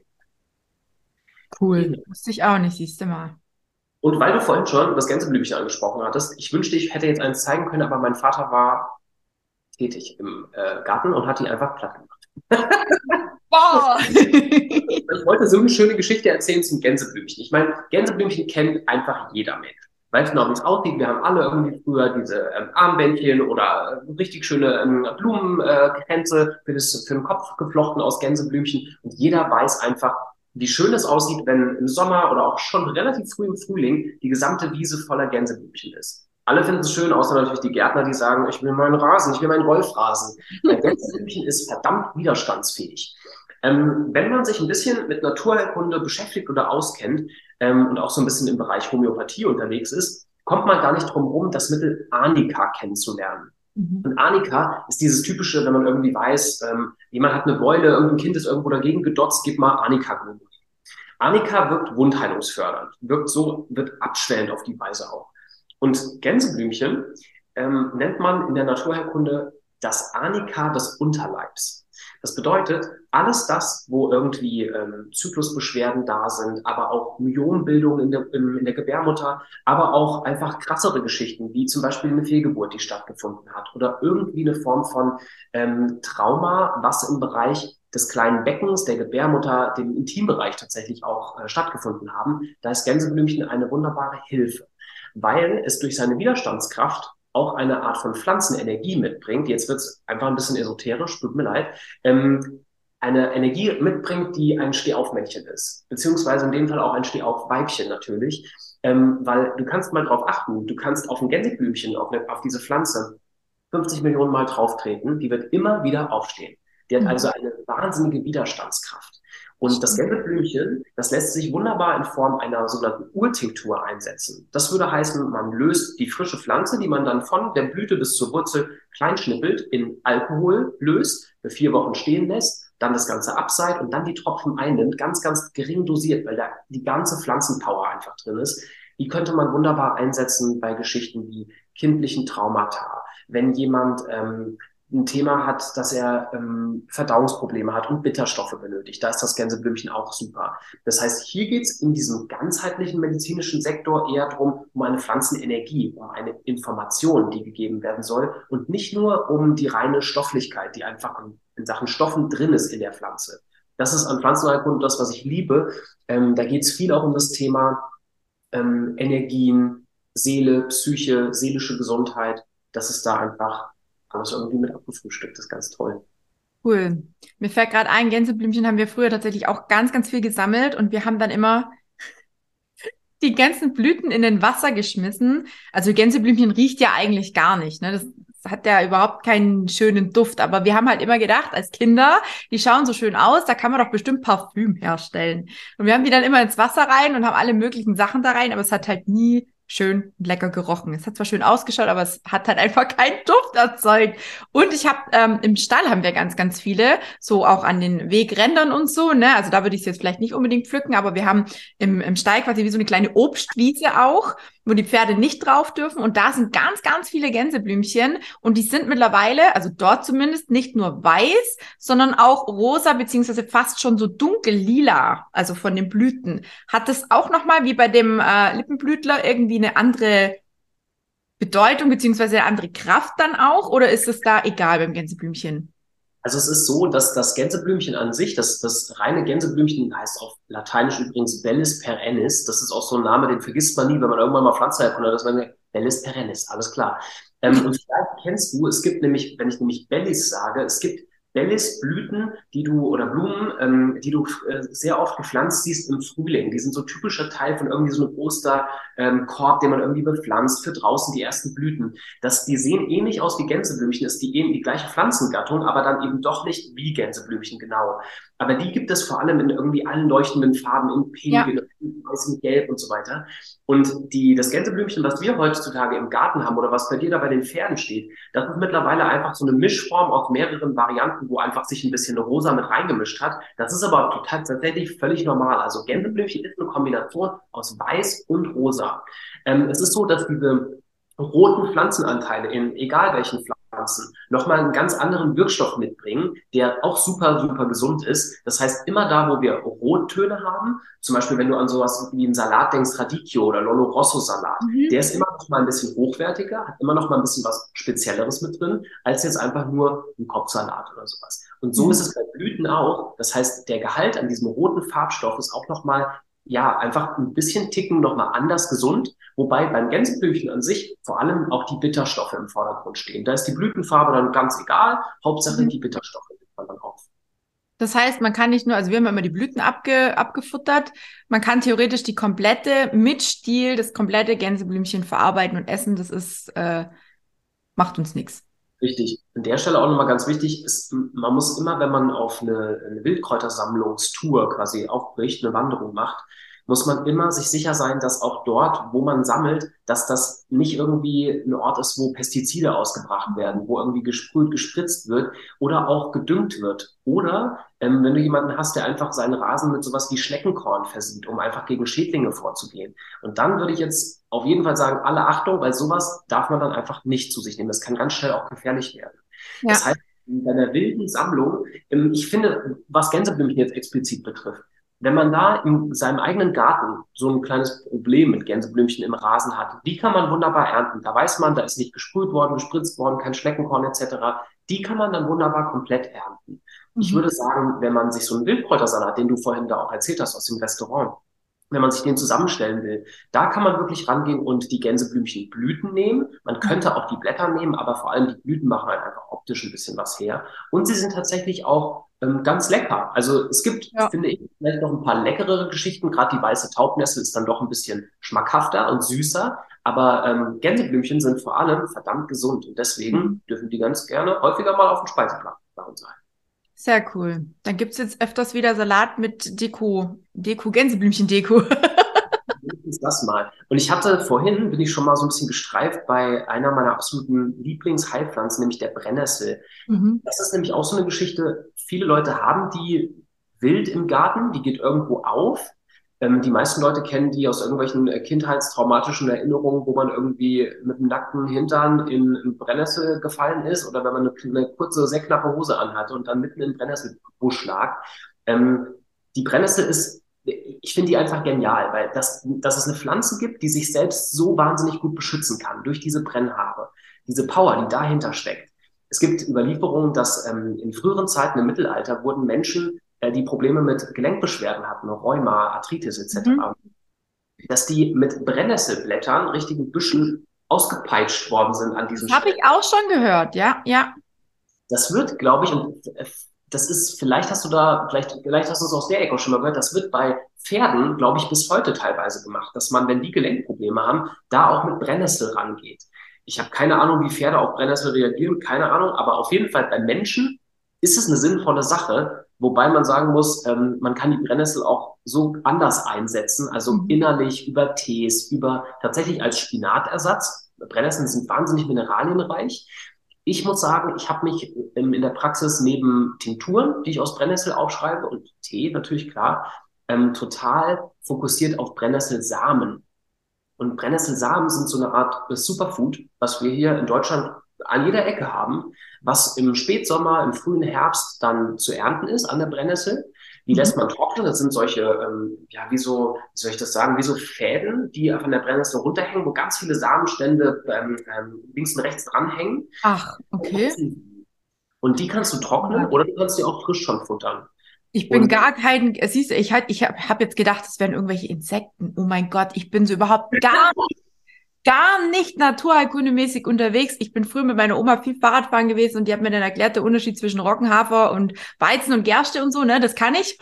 Cool, wusste ich auch nicht, siehst du mal. Und weil du vorhin schon das Gänseblümchen angesprochen hattest, ich wünschte, ich hätte jetzt eins zeigen können, aber mein Vater war tätig im äh, Garten und hat die einfach platt gemacht. Boah. Ich wollte so eine schöne Geschichte erzählen zum Gänseblümchen. Ich meine, Gänseblümchen kennt einfach jeder Mensch. Weißt du noch, wie es aussieht? Wir haben alle irgendwie früher diese ähm, Armbändchen oder äh, richtig schöne ähm, Blumenkränze äh, für, für den Kopf geflochten aus Gänseblümchen. Und jeder weiß einfach, wie schön es aussieht, wenn im Sommer oder auch schon relativ früh im Frühling die gesamte Wiese voller Gänseblümchen ist. Alle finden es schön, außer natürlich die Gärtner, die sagen, ich will meinen Rasen, ich will meinen Golfrasen. Ein Gänseblümchen ist verdammt widerstandsfähig. Ähm, wenn man sich ein bisschen mit Naturheilkunde beschäftigt oder auskennt ähm, und auch so ein bisschen im Bereich Homöopathie unterwegs ist, kommt man gar nicht drum herum, das Mittel Arnika kennenzulernen. Mhm. Und Arnika ist dieses typische, wenn man irgendwie weiß, ähm, jemand hat eine Beule, irgendein Kind ist irgendwo dagegen gedotzt, gib mal Arnika. Arnika wirkt wundheilungsfördernd, wirkt so, wird abschwellend auf die Weise auch. Und Gänseblümchen ähm, nennt man in der Naturheilkunde das Arnika des Unterleibs. Das bedeutet, alles das, wo irgendwie ähm, Zyklusbeschwerden da sind, aber auch Myonbildung in der, in, in der Gebärmutter, aber auch einfach krassere Geschichten, wie zum Beispiel eine Fehlgeburt, die stattgefunden hat, oder irgendwie eine Form von ähm, Trauma, was im Bereich des kleinen Beckens, der Gebärmutter, dem Intimbereich tatsächlich auch äh, stattgefunden haben. Da ist Gänseblümchen eine wunderbare Hilfe, weil es durch seine Widerstandskraft auch eine Art von Pflanzenenergie mitbringt. Jetzt wird es einfach ein bisschen esoterisch, tut mir leid. Ähm, eine Energie mitbringt, die ein Stehaufmännchen ist, beziehungsweise in dem Fall auch ein Stehaufweibchen natürlich, ähm, weil du kannst mal drauf achten, du kannst auf ein Gänseblümchen, auf, eine, auf diese Pflanze fünfzig Millionen Mal drauftreten, die wird immer wieder aufstehen. Die hat also eine wahnsinnige Widerstandskraft. Und das Gänseblümchen, das lässt sich wunderbar in Form einer sogenannten Urtinktur einsetzen. Das würde heißen, man löst die frische Pflanze, die man dann von der Blüte bis zur Wurzel kleinschnippelt, in Alkohol löst, für vier Wochen stehen lässt, dann das Ganze abseilt und dann die Tropfen einnimmt, ganz, ganz gering dosiert, weil da die ganze Pflanzenpower einfach drin ist. Die könnte man wunderbar einsetzen bei Geschichten wie kindlichen Traumata. Wenn jemand ähm, ein Thema hat, dass er ähm, Verdauungsprobleme hat und Bitterstoffe benötigt. Da ist das Gänseblümchen auch super. Das heißt, hier geht es in diesem ganzheitlichen medizinischen Sektor eher darum, um eine Pflanzenenergie, um eine Information, die gegeben werden soll und nicht nur um die reine Stofflichkeit, die einfach in Sachen Stoffen drin ist in der Pflanze. Das ist an Pflanzenheilkunde das, was ich liebe. Ähm, da geht es viel auch um das Thema ähm, Energien, Seele, Psyche, seelische Gesundheit. Das ist da einfach alles irgendwie mit abgefrühstückt. Das ist ganz toll. Cool. Mir fällt gerade ein, Gänseblümchen haben wir früher tatsächlich auch ganz, ganz viel gesammelt und wir haben dann immer die ganzen Blüten in den Wasser geschmissen. Also Gänseblümchen riecht ja eigentlich gar nicht, ne? Das hat ja überhaupt keinen schönen Duft, aber wir haben halt immer gedacht, als Kinder, die schauen so schön aus, da kann man doch bestimmt Parfüm herstellen. Und wir haben die dann immer ins Wasser rein und haben alle möglichen Sachen da rein, aber es hat halt nie schön und lecker gerochen. Es hat zwar schön ausgeschaut, aber es hat halt einfach keinen Duft erzeugt. Und ich habe ähm, im Stall haben wir ganz, ganz viele, so auch an den Wegrändern und so, ne? Also da würde ich es jetzt vielleicht nicht unbedingt pflücken, aber wir haben im, im Stall quasi wie so eine kleine Obstwiese auch, wo die Pferde nicht drauf dürfen. Und da sind ganz, ganz viele Gänseblümchen. Und die sind mittlerweile, also dort zumindest, nicht nur weiß, sondern auch rosa, beziehungsweise fast schon so dunkel lila, also von den Blüten. Hat das auch nochmal, wie bei dem äh, Lippenblütler, irgendwie eine andere Bedeutung, beziehungsweise eine andere Kraft dann auch? Oder ist es da egal beim Gänseblümchen? Also es ist so, dass das Gänseblümchen an sich, das, das reine Gänseblümchen heißt auf Lateinisch übrigens Bellis perennis. Das ist auch so ein Name, den vergisst man nie, wenn man irgendwann mal Pflanzenheilkunde hat, dass man sagt, Bellis perennis, alles klar. Ähm, und vielleicht kennst du, es gibt nämlich, wenn ich nämlich Bellis sage, es gibt Bellisblüten, die du oder Blumen, ähm, die du äh, sehr oft gepflanzt siehst im Frühling. Die sind so typischer Teil von irgendwie so einem Osterkorb, ähm, Korb, den man irgendwie bepflanzt für draußen die ersten Blüten. Das, die sehen ähnlich aus wie Gänseblümchen, ist die eben die gleiche Pflanzengattung, aber dann eben doch nicht wie Gänseblümchen genau. Aber die gibt es vor allem in irgendwie allen leuchtenden Farben, in Pink, Ja. in Weiß, in Gelb und so weiter. Und die, das Gänseblümchen, was wir heutzutage im Garten haben oder was bei dir da bei den Pferden steht, das ist mittlerweile einfach so eine Mischform aus mehreren Varianten, wo einfach sich ein bisschen rosa mit reingemischt hat. Das ist aber total, tatsächlich völlig normal. Also Gänseblümchen ist eine Kombination aus Weiß und Rosa. Ähm, es ist so, dass diese roten Pflanzenanteile in egal welchen Pflanzen nochmal einen ganz anderen Wirkstoff mitbringen, der auch super, super gesund ist. Das heißt, immer da, wo wir Rottöne haben, zum Beispiel, wenn du an sowas wie einen Salat denkst, Radicchio oder Lollo Rosso Salat, Mhm. der ist immer noch mal ein bisschen hochwertiger, hat immer noch mal ein bisschen was Spezielleres mit drin, als jetzt einfach nur ein Kopfsalat oder sowas. Und so Mhm. ist es bei Blüten auch. Das heißt, der Gehalt an diesem roten Farbstoff ist auch noch mal, ja, einfach ein bisschen ticken noch mal anders gesund. Wobei beim Gänseblümchen an sich vor allem auch die Bitterstoffe im Vordergrund stehen. Da ist die Blütenfarbe dann ganz egal. Hauptsache Mhm. die Bitterstoffe nimmt man dann auf. Das heißt, man kann nicht nur, also wir haben immer die Blüten abge, abgefuttert, man kann theoretisch die komplette mit Stiel, das komplette Gänseblümchen verarbeiten und essen. Das ist, äh, macht uns nichts. Richtig. An der Stelle auch nochmal ganz wichtig, ist, man muss immer, wenn man auf eine, eine Wildkräutersammlungstour quasi aufbricht, eine Wanderung macht, muss man immer sich sicher sein, dass auch dort, wo man sammelt, dass das nicht irgendwie ein Ort ist, wo Pestizide ausgebracht werden, wo irgendwie gesprüht, gespritzt wird oder auch gedüngt wird. Oder ähm, wenn du jemanden hast, der einfach seinen Rasen mit sowas wie Schneckenkorn versieht, um einfach gegen Schädlinge vorzugehen. Und dann würde ich jetzt auf jeden Fall sagen, alle Achtung, weil sowas darf man dann einfach nicht zu sich nehmen. Das kann ganz schnell auch gefährlich werden. Das Ja. heißt, bei einer wilden Sammlung, ähm, ich finde, was Gänseblümchen jetzt explizit betrifft, wenn man da in seinem eigenen Garten so ein kleines Problem mit Gänseblümchen im Rasen hat, die kann man wunderbar ernten. Da weiß man, da ist nicht gesprüht worden, gespritzt worden, kein Schneckenkorn et cetera. Die kann man dann wunderbar komplett ernten. Ich Mhm. würde sagen, wenn man sich so einen Wildkräutersalat, den du vorhin da auch erzählt hast aus dem Restaurant, wenn man sich den zusammenstellen will, da kann man wirklich rangehen und die Gänseblümchenblüten nehmen. Man könnte auch die Blätter nehmen, aber vor allem die Blüten machen halt einfach optisch ein bisschen was her. Und sie sind tatsächlich auch ähm, ganz lecker. Also es gibt, Ja. finde ich, vielleicht noch ein paar leckerere Geschichten. Gerade die weiße Taubnessel ist dann doch ein bisschen schmackhafter und süßer. Aber ähm, Gänseblümchen sind vor allem verdammt gesund. Und Mhm. deswegen dürfen die ganz gerne häufiger mal auf dem Speiseplan bei uns sein. Sehr cool. Dann gibt's jetzt öfters wieder Salat mit Deko, Deko, Gänseblümchen-Deko. Ist das mal. Und ich hatte vorhin, bin ich schon mal so ein bisschen gestreift bei einer meiner absoluten Lieblingsheilpflanzen, nämlich der Brennnessel. Mhm. Das ist nämlich auch so eine Geschichte. Viele Leute haben die wild im Garten, die geht irgendwo auf. Ähm, die meisten Leute kennen die aus irgendwelchen äh, kindheitstraumatischen Erinnerungen, wo man irgendwie mit dem nackten Hintern in, in Brennnessel gefallen ist oder wenn man eine, eine kurze, sehr knappe Hose anhatte und dann mitten im Brennnesselbusch lag. Ähm, die Brennnessel ist, ich finde die einfach genial, weil das, dass es eine Pflanze gibt, die sich selbst so wahnsinnig gut beschützen kann durch diese Brennhaare, diese Power, die dahinter steckt. Es gibt Überlieferungen, dass ähm, in früheren Zeiten im Mittelalter wurden Menschen, äh, die Probleme mit Gelenkbeschwerden hatten, Rheuma, Arthritis Mhm. et cetera, dass die mit Brennnesselblättern, richtigen Büschen, ausgepeitscht worden sind an diesen Das habe Stellen. ich auch schon gehört, ja, ja. Das wird, glaube ich, und äh, das ist, vielleicht hast du da, vielleicht, vielleicht hast du es aus der Ecke auch schon mal gehört, das wird bei Pferden, glaube ich, bis heute teilweise gemacht, dass man, wenn die Gelenkprobleme haben, da auch mit Brennnessel rangeht. Ich habe keine Ahnung, wie Pferde auf Brennnessel reagieren, keine Ahnung, aber auf jeden Fall bei Menschen ist es eine sinnvolle Sache, Wobei man sagen muss, ähm, man kann die Brennnessel auch so anders einsetzen, also Mhm. innerlich über Tees, über tatsächlich als Spinatersatz. Brennnesseln sind wahnsinnig mineralienreich. Ich muss sagen, ich habe mich ähm, in der Praxis neben Tinkturen, die ich aus Brennnessel aufschreibe und Tee natürlich klar, ähm, total fokussiert auf Brennnesselsamen. Und Brennnesselsamen sind so eine Art Superfood, was wir hier in Deutschland an jeder Ecke haben, was im Spätsommer, im frühen Herbst dann zu ernten ist an der Brennnessel. Die Mhm. lässt man trocknen. Das sind solche, ähm, ja, wie so, wie soll ich das sagen, wie so Fäden, die von der Brennnessel runterhängen, wo ganz viele Samenstände ähm, ähm, links und rechts dranhängen. Ach, okay. Und die kannst du trocknen oder du kannst die auch frisch schon futtern. Ich bin Und gar kein, siehst du, ich halt, ich habe hab jetzt gedacht, das wären irgendwelche Insekten. Oh mein Gott, ich bin so überhaupt gar, gar nicht naturheilkundemäßig unterwegs. Ich bin früher mit meiner Oma viel Fahrradfahren gewesen und die hat mir dann erklärt, der Unterschied zwischen Roggenhafer und Weizen und Gerste und so, ne, das kann ich.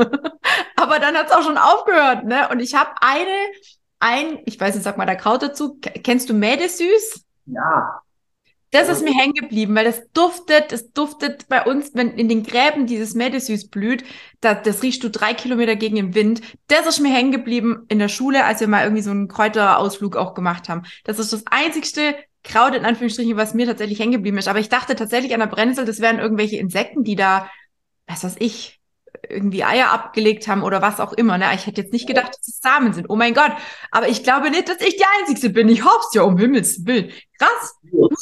Aber dann hat's auch schon aufgehört, ne? Und ich habe eine, ein, ich weiß nicht, sag mal da Kraut dazu. K- Kennst du Mädesüß? ja, Das ist mir hängen geblieben, weil das duftet, es duftet bei uns, wenn in den Gräben dieses Mädesüß blüht, da, das riechst du drei Kilometer gegen den Wind. Das ist mir hängen geblieben in der Schule, als wir mal irgendwie so einen Kräuterausflug auch gemacht haben. Das ist das einzigste Kraut, in Anführungsstrichen, was mir tatsächlich hängen geblieben ist. Aber ich dachte tatsächlich an der Brennnessel, das wären irgendwelche Insekten, die da, was weiß ich, irgendwie Eier abgelegt haben oder was auch immer. Ne? Ich hätte jetzt nicht gedacht, dass es Samen sind. Oh mein Gott. Aber ich glaube nicht, dass ich die Einzige bin. Ich hoffe es ja, um Himmels Willen. Krass.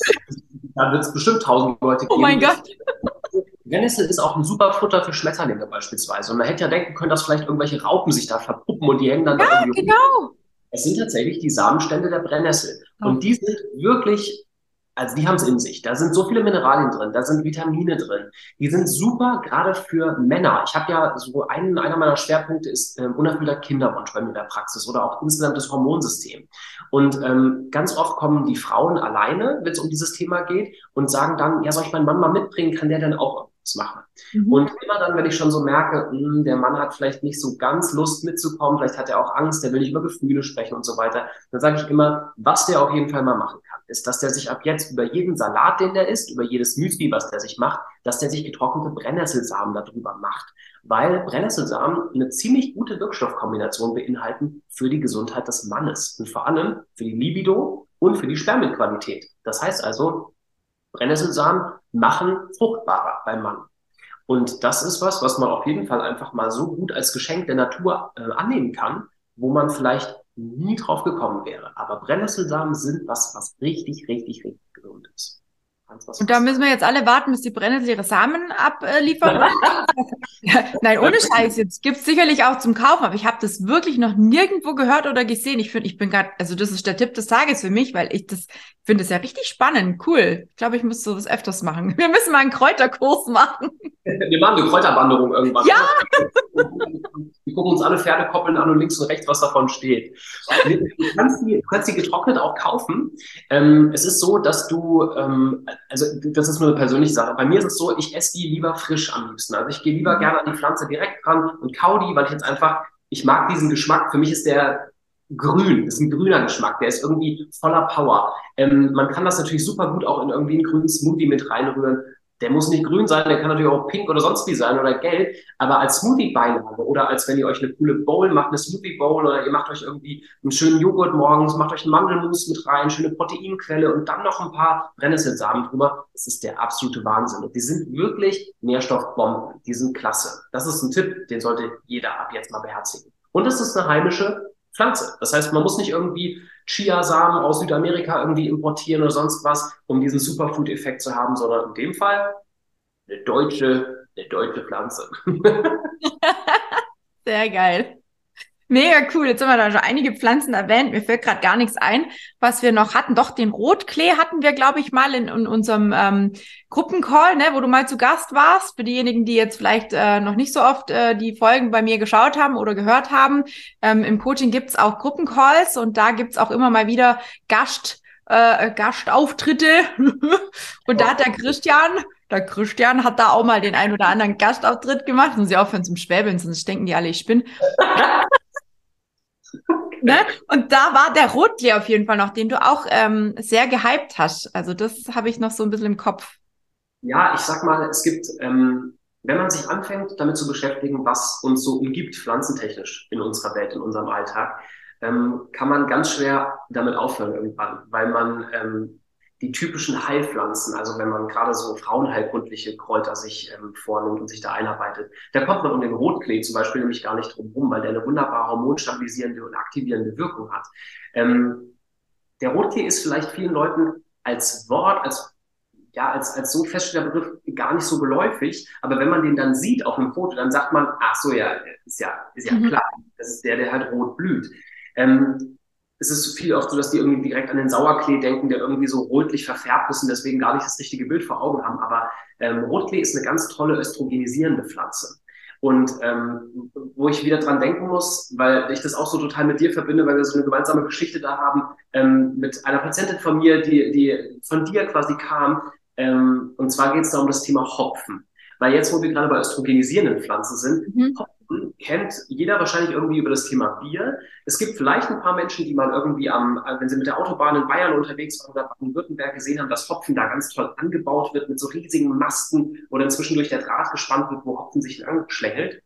da wird es bestimmt tausend Leute Oh geben. mein Gott. Brennnessel ist auch ein super Futter für Schmetterlinge beispielsweise. Und man hätte ja denken können, dass vielleicht irgendwelche Raupen sich da verpuppen und die hängen dann Ja, da irgendwie rum. genau. Es sind tatsächlich die Samenstände der Brennnessel. Oh. Und die sind wirklich, also die haben es in sich. Da sind so viele Mineralien drin, da sind Vitamine drin. Die sind super, gerade für Männer. Ich habe ja so einen, einer meiner Schwerpunkte ist ähm, unerfüllter Kinderwunsch bei mir in der Praxis oder auch insgesamt das Hormonsystem. Und ähm, ganz oft kommen die Frauen alleine, wenn es um dieses Thema geht, und sagen dann, ja, soll ich meinen Mann mal mitbringen, kann der dann auch irgendwas machen? Mhm. Und immer dann, wenn ich schon so merke, mh, der Mann hat vielleicht nicht so ganz Lust mitzukommen, vielleicht hat er auch Angst, der will nicht über Gefühle sprechen und so weiter, dann sage ich immer, was der auf jeden Fall mal machen kann, ist, dass der sich ab jetzt über jeden Salat, den der isst, über jedes Müsli, was der sich macht, dass der sich getrocknete Brennnesselsamen darüber macht. Weil Brennnesselsamen eine ziemlich gute Wirkstoffkombination beinhalten für die Gesundheit des Mannes und vor allem für die Libido und für die Spermienqualität. Das heißt also, Brennnesselsamen machen fruchtbarer beim Mann. Und das ist was, was man auf jeden Fall einfach mal so gut als Geschenk der Natur äh, annehmen kann, wo man vielleicht nie drauf gekommen wäre. Aber Brennnesselsamen sind was, was richtig, richtig, richtig gesund ist. Ganz was, Und da was müssen wir jetzt alle warten, bis die Brennnessel ihre Samen abliefern. Nein, ohne Scheiß, jetzt gibt's sicherlich auch zum Kaufen, aber ich habe das wirklich noch nirgendwo gehört oder gesehen. Ich finde, ich bin gerade, also das ist der Tipp des Tages für mich, weil ich das finde es ja richtig spannend, cool. Ich glaube, ich muss sowas öfters machen. Wir müssen mal einen Kräuterkurs machen. Wir machen eine Kräuterwanderung irgendwann. Ja! Wir gucken uns alle Pferdekoppeln an und links und rechts, was davon steht. Du kannst die, du kannst die getrocknet auch kaufen. Ähm, es ist so, dass du, ähm, also das ist nur eine persönliche Sache. Bei mir ist es so, ich esse die lieber frisch am liebsten. Also ich gehe lieber gerne an die Pflanze direkt dran und kau die, weil ich jetzt einfach, ich mag diesen Geschmack. Für mich ist der grün, das ist ein grüner Geschmack, der ist irgendwie voller Power. Ähm, man kann das natürlich super gut auch in irgendwie einen grünen Smoothie mit reinrühren. Der muss nicht grün sein, der kann natürlich auch pink oder sonst wie sein oder gelb, aber als Smoothie-Beilage oder als wenn ihr euch eine coole Bowl macht, eine Smoothie-Bowl oder ihr macht euch irgendwie einen schönen Joghurt morgens, macht euch einen Mandelmus mit rein, schöne Proteinquelle und dann noch ein paar Brennnesselsamen drüber, das ist der absolute Wahnsinn. Und die sind wirklich Nährstoffbomben, die sind klasse. Das ist ein Tipp, den sollte jeder ab jetzt mal beherzigen. Und es ist eine heimische Pflanze. Das heißt, man muss nicht irgendwie Chiasamen aus Südamerika irgendwie importieren oder sonst was, um diesen Superfood-Effekt zu haben, sondern in dem Fall eine deutsche, eine deutsche Pflanze. Sehr geil. Mega cool. Jetzt haben wir da schon einige Pflanzen erwähnt. Mir fällt gerade gar nichts ein, was wir noch hatten. Doch, den Rotklee hatten wir, glaube ich, mal in, in unserem ähm, Gruppencall, ne, wo du mal zu Gast warst. Für diejenigen, die jetzt vielleicht äh, noch nicht so oft äh, die Folgen bei mir geschaut haben oder gehört haben. Ähm, im Coaching gibt's auch Gruppencalls und da gibt's auch immer mal wieder Gast, äh, Gastauftritte. Und da hat der Christian... Der Christian hat da auch mal den ein oder anderen Gastauftritt gemacht. Muss ich aufhören zum Schwäbeln, sonst denken die alle, ich bin. Ne? Und da war der Rotklee auf jeden Fall noch, den du auch ähm, sehr gehypt hast. Also das habe ich noch so ein bisschen im Kopf. Ja, ich sag mal, es gibt, ähm, wenn man sich anfängt, damit zu beschäftigen, was uns so umgibt, pflanzentechnisch in unserer Welt, in unserem Alltag, ähm, kann man ganz schwer damit aufhören irgendwann, weil man ähm, die typischen Heilpflanzen, also wenn man gerade so frauenheilkundliche Kräuter sich ähm, vornimmt und sich da einarbeitet, da kommt man um den Rotklee zum Beispiel nämlich gar nicht drum rum, weil der eine wunderbare hormonstabilisierende und aktivierende Wirkung hat. Ähm, der Rotklee ist vielleicht vielen Leuten als Wort, als ja, als, als so feststehender Begriff gar nicht so geläufig. Aber wenn man den dann sieht auf einem Foto, dann sagt man, ach so, ja, ist ja, ist ja Mhm. klar. Das ist der, der halt rot blüht. Ähm, es ist viel oft so, dass die irgendwie direkt an den Sauerklee denken, der irgendwie so rötlich verfärbt ist und deswegen gar nicht das richtige Bild vor Augen haben. Aber ähm, Rotklee ist eine ganz tolle östrogenisierende Pflanze. Und ähm, wo ich wieder dran denken muss, weil ich das auch so total mit dir verbinde, weil wir so eine gemeinsame Geschichte da haben, ähm, mit einer Patientin von mir, die, die von dir quasi kam, ähm, und zwar geht es da um das Thema Hopfen. Weil jetzt, wo wir gerade bei östrogenisierenden Pflanzen sind, Mhm. Hopfen kennt jeder wahrscheinlich irgendwie über das Thema Bier. Es gibt vielleicht ein paar Menschen, die mal irgendwie am, wenn sie mit der Autobahn in Bayern unterwegs waren oder Baden-Württemberg gesehen haben, dass Hopfen da ganz toll angebaut wird mit so riesigen Masten oder inzwischen durch der Draht gespannt wird, wo Hopfen sich lang schlängelt.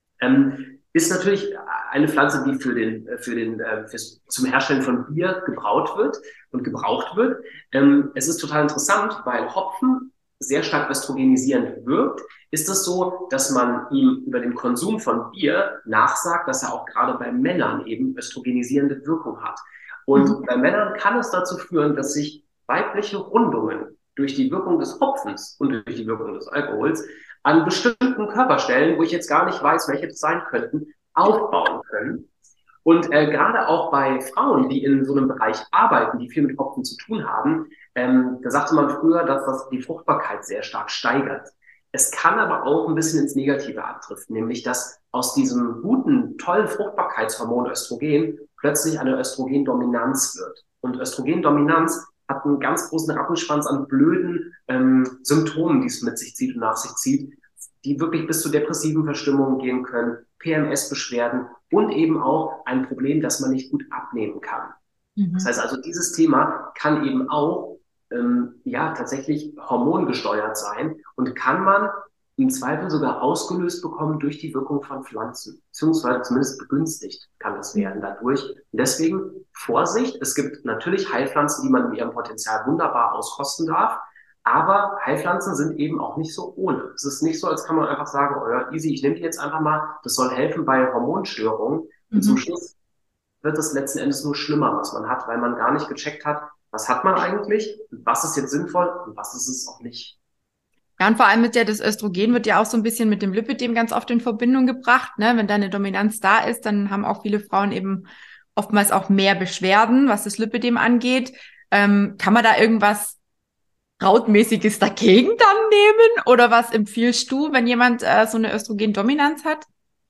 Ähm, ist natürlich eine Pflanze, die für den, für den, äh, fürs, zum Herstellen von Bier gebraut wird und gebraucht wird. Ähm, es ist total interessant, weil Hopfen sehr stark östrogenisierend wirkt. Ist es so, dass man ihm über den Konsum von Bier nachsagt, dass er auch gerade bei Männern eben östrogenisierende Wirkung hat. Mhm. Und bei Männern kann es dazu führen, dass sich weibliche Rundungen durch die Wirkung des Hopfens und durch die Wirkung des Alkohols an bestimmten Körperstellen, wo ich jetzt gar nicht weiß, welche das sein könnten, aufbauen können. Und äh, gerade auch bei Frauen, die in so einem Bereich arbeiten, die viel mit Hopfen zu tun haben, ähm, da sagte man früher, dass das die Fruchtbarkeit sehr stark steigert. Es kann aber auch ein bisschen ins Negative abdriften, nämlich dass aus diesem guten, tollen Fruchtbarkeitshormon Östrogen plötzlich eine Östrogendominanz wird. Und Östrogendominanz hat einen ganz großen Rattenschwanz an blöden ähm, Symptomen, die es mit sich zieht und nach sich zieht, die wirklich bis zu depressiven Verstimmungen gehen können, P M S-Beschwerden und eben auch ein Problem, das man nicht gut abnehmen kann. Das Mhm. heißt also, dieses Thema kann eben auch ähm, ja tatsächlich hormongesteuert sein und kann man im Zweifel sogar ausgelöst bekommen durch die Wirkung von Pflanzen, beziehungsweise zumindest begünstigt kann das werden dadurch. Und deswegen Vorsicht, es gibt natürlich Heilpflanzen, die man in ihrem Potenzial wunderbar auskosten darf, aber Heilpflanzen sind eben auch nicht so ohne. Es ist nicht so, als kann man einfach sagen, oh ja, easy, ich nehme die jetzt einfach mal, das soll helfen bei Hormonstörungen. Und zum Mhm. Schluss wird es letzten Endes nur schlimmer, was man hat, weil man gar nicht gecheckt hat, was hat man eigentlich, was ist jetzt sinnvoll und was ist es auch nicht. Ja, und vor allem mit der, das Östrogen wird ja auch so ein bisschen mit dem Lipidem ganz oft in Verbindung gebracht, ne? Wenn da eine Dominanz da ist, dann haben auch viele Frauen eben oftmals auch mehr Beschwerden, was das Lipidem angeht. Ähm, kann man da irgendwas Krautmäßiges dagegen dann nehmen? Oder was empfiehlst du, wenn jemand äh, so eine Östrogendominanz hat?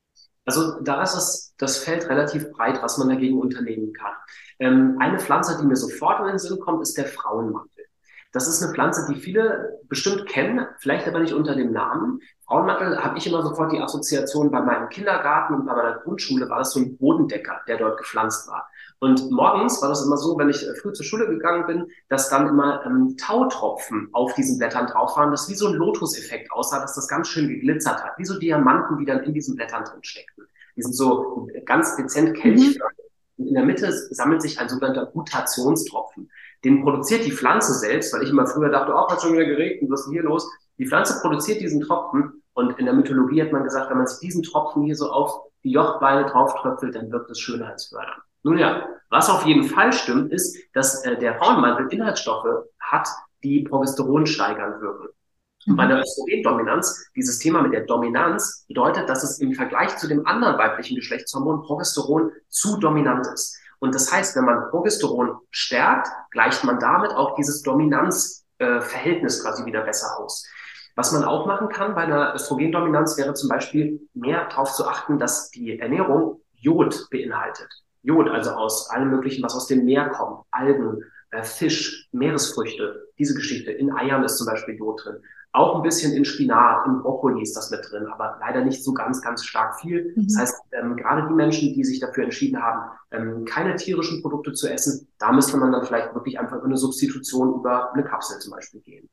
Also da ist es, das Feld relativ breit, was man dagegen unternehmen kann. Ähm, eine Pflanze, die mir sofort in den Sinn kommt, ist der Frauenmantel. Das ist eine Pflanze, die viele bestimmt kennen, vielleicht aber nicht unter dem Namen. Frauenmantel habe ich immer sofort die Assoziation bei meinem Kindergarten und bei meiner Grundschule war das so ein Bodendecker, der dort gepflanzt war. Und morgens war das immer so, wenn ich früh zur Schule gegangen bin, dass dann immer ähm, Tautropfen auf diesen Blättern drauf waren, das wie so ein Lotus-Effekt aussah, dass das ganz schön geglitzert hat, wie so Diamanten, die dann in diesen Blättern drin steckten. Die sind so ganz dezent Mhm. kelchförmig. Und in der Mitte sammelt sich ein sogenannter Gutationstropfen. Den produziert die Pflanze selbst, weil ich immer früher dachte, oh, hat schon wieder geregnet, was ist denn hier los? Die Pflanze produziert diesen Tropfen und in der Mythologie hat man gesagt, wenn man sich diesen Tropfen hier so auf die Jochbeine drauf tröpfelt, dann wirkt es schönheitsfördernd. Nun ja, was auf jeden Fall stimmt, ist, dass äh, der Frauenmantel Inhaltsstoffe hat, die Progesteron steigern wirken. Und bei Mhm. der Östrogendominanz, dieses Thema mit der Dominanz bedeutet, dass es im Vergleich zu dem anderen weiblichen Geschlechtshormon Progesteron zu dominant ist. Und das heißt, wenn man Progesteron stärkt, gleicht man damit auch dieses Dominanzverhältnis äh, quasi wieder besser aus. Was man auch machen kann bei einer Östrogendominanz wäre zum Beispiel mehr darauf zu achten, dass die Ernährung Jod beinhaltet. Jod, also aus allem Möglichen, was aus dem Meer kommt, Algen, äh, Fisch, Meeresfrüchte, diese Geschichte. In Eiern ist zum Beispiel Jod drin. Auch ein bisschen in Spinat, in Brokkoli ist das mit drin, aber leider nicht so ganz, ganz stark viel. Das Mhm. heißt, ähm, gerade die Menschen, die sich dafür entschieden haben, ähm, keine tierischen Produkte zu essen, da müsste man dann vielleicht wirklich einfach eine Substitution über eine Kapsel zum Beispiel gehen.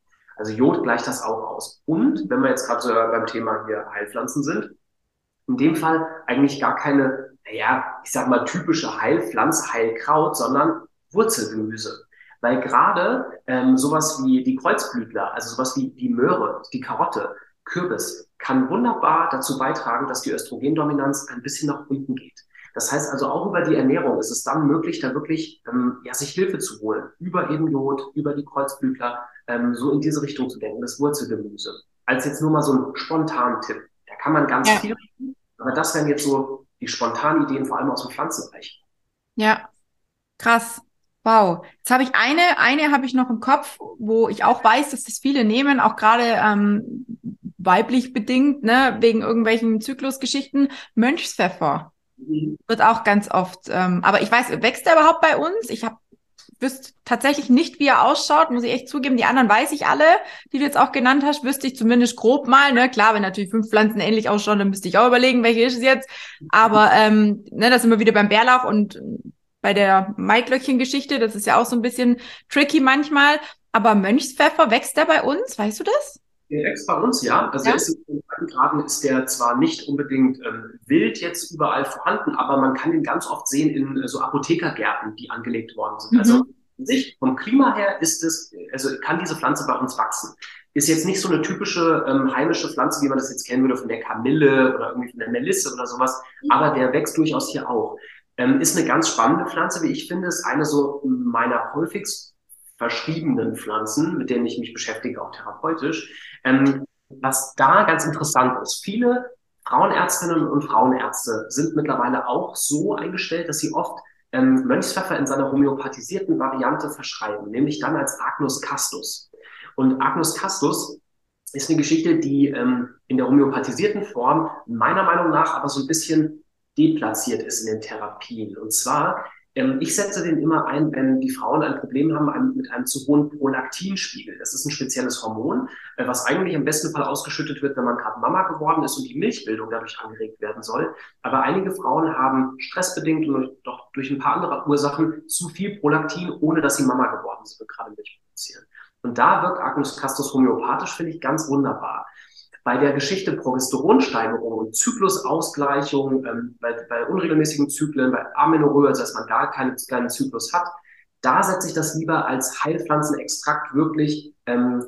Also Jod gleicht das auch aus. Und wenn wir jetzt gerade so beim Thema hier Heilpflanzen sind, in dem Fall eigentlich gar keine, naja, ich sag mal typische Heilpflanze, Heilkraut, sondern Wurzelgemüse. Weil gerade ähm, sowas wie die Kreuzblütler, also sowas wie die Möhre, die Karotte, Kürbis, kann wunderbar dazu beitragen, dass die Östrogendominanz ein bisschen nach unten geht. Das heißt also auch über die Ernährung ist es dann möglich, da wirklich ähm, ja, sich Hilfe zu holen, über eben Jod, über die Kreuzblütler, ähm, so in diese Richtung zu denken, das Wurzelgemüse. Als jetzt nur mal so ein spontanen Tipp. Da kann man ganz Ja. viel machen, aber das wären jetzt so die spontanen Ideen, vor allem aus dem Pflanzenbereich. Ja, krass. Wow. Jetzt habe ich eine, eine habe ich noch im Kopf, wo ich auch weiß, dass das viele nehmen, auch gerade ähm, weiblich bedingt, ne, wegen irgendwelchen Zyklusgeschichten. Mönchspfeffer Mhm. wird auch ganz oft, ähm, aber ich weiß, wächst der überhaupt bei uns? Ich habe wüsste tatsächlich nicht, wie er ausschaut, muss ich echt zugeben. Die anderen weiß ich alle, die du jetzt auch genannt hast, wüsste ich zumindest grob mal. Ne? Klar, wenn natürlich fünf Pflanzen ähnlich ausschauen, dann müsste ich auch überlegen, welche ist es jetzt. Aber ähm, ne, da sind wir wieder beim Bärlauch und bei der Maiglöckchen-Geschichte. Das ist ja auch so ein bisschen tricky manchmal. Aber Mönchspfeffer, wächst der bei uns? Weißt du das? Der wächst bei uns, ja. Also Ja. er ist in Breitengraden ist der zwar nicht unbedingt ähm, wild jetzt überall vorhanden, aber man kann ihn ganz oft sehen in äh, so Apothekergärten, die angelegt worden sind. Mhm. Also in sich vom Klima her ist es, also kann diese Pflanze bei uns wachsen. Ist jetzt nicht so eine typische ähm, heimische Pflanze, wie man das jetzt kennen würde von der Kamille oder irgendwie von der Melisse oder sowas, aber der wächst durchaus hier auch. Ähm, ist eine ganz spannende Pflanze, wie ich finde, ist eine so meiner häufigst verschriebenen Pflanzen, mit denen ich mich beschäftige, auch therapeutisch. Ähm, was da ganz interessant ist, viele Frauenärztinnen und Frauenärzte sind mittlerweile auch so eingestellt, dass sie oft ähm, Mönchspfeffer in seiner homöopathisierten Variante verschreiben, nämlich dann als Agnus Castus. Und Agnus Castus ist eine Geschichte, die ähm, in der homöopathisierten Form meiner Meinung nach aber so ein bisschen deplatziert ist in den Therapien. Und zwar ähm, ich setze den immer ein, wenn die Frauen ein Problem haben ein, mit einem zu hohen Prolaktinspiegel. Das ist ein spezielles Hormon, äh, was eigentlich im besten Fall ausgeschüttet wird, wenn man gerade Mama geworden ist und die Milchbildung dadurch angeregt werden soll. Aber einige Frauen haben stressbedingt und doch durch ein paar andere Ursachen zu viel Prolaktin, ohne dass sie Mama geworden sind und gerade Milch produzieren. Und da wirkt Agnus Castus homöopathisch, finde ich, ganz wunderbar. Bei der Geschichte Progesteronsteigerung und Zyklusausgleichung, ähm, bei, bei unregelmäßigen Zyklen, bei Amenorrhoe, also dass man gar keine, keinen Zyklus hat, da setze ich das lieber als Heilpflanzenextrakt wirklich, ähm,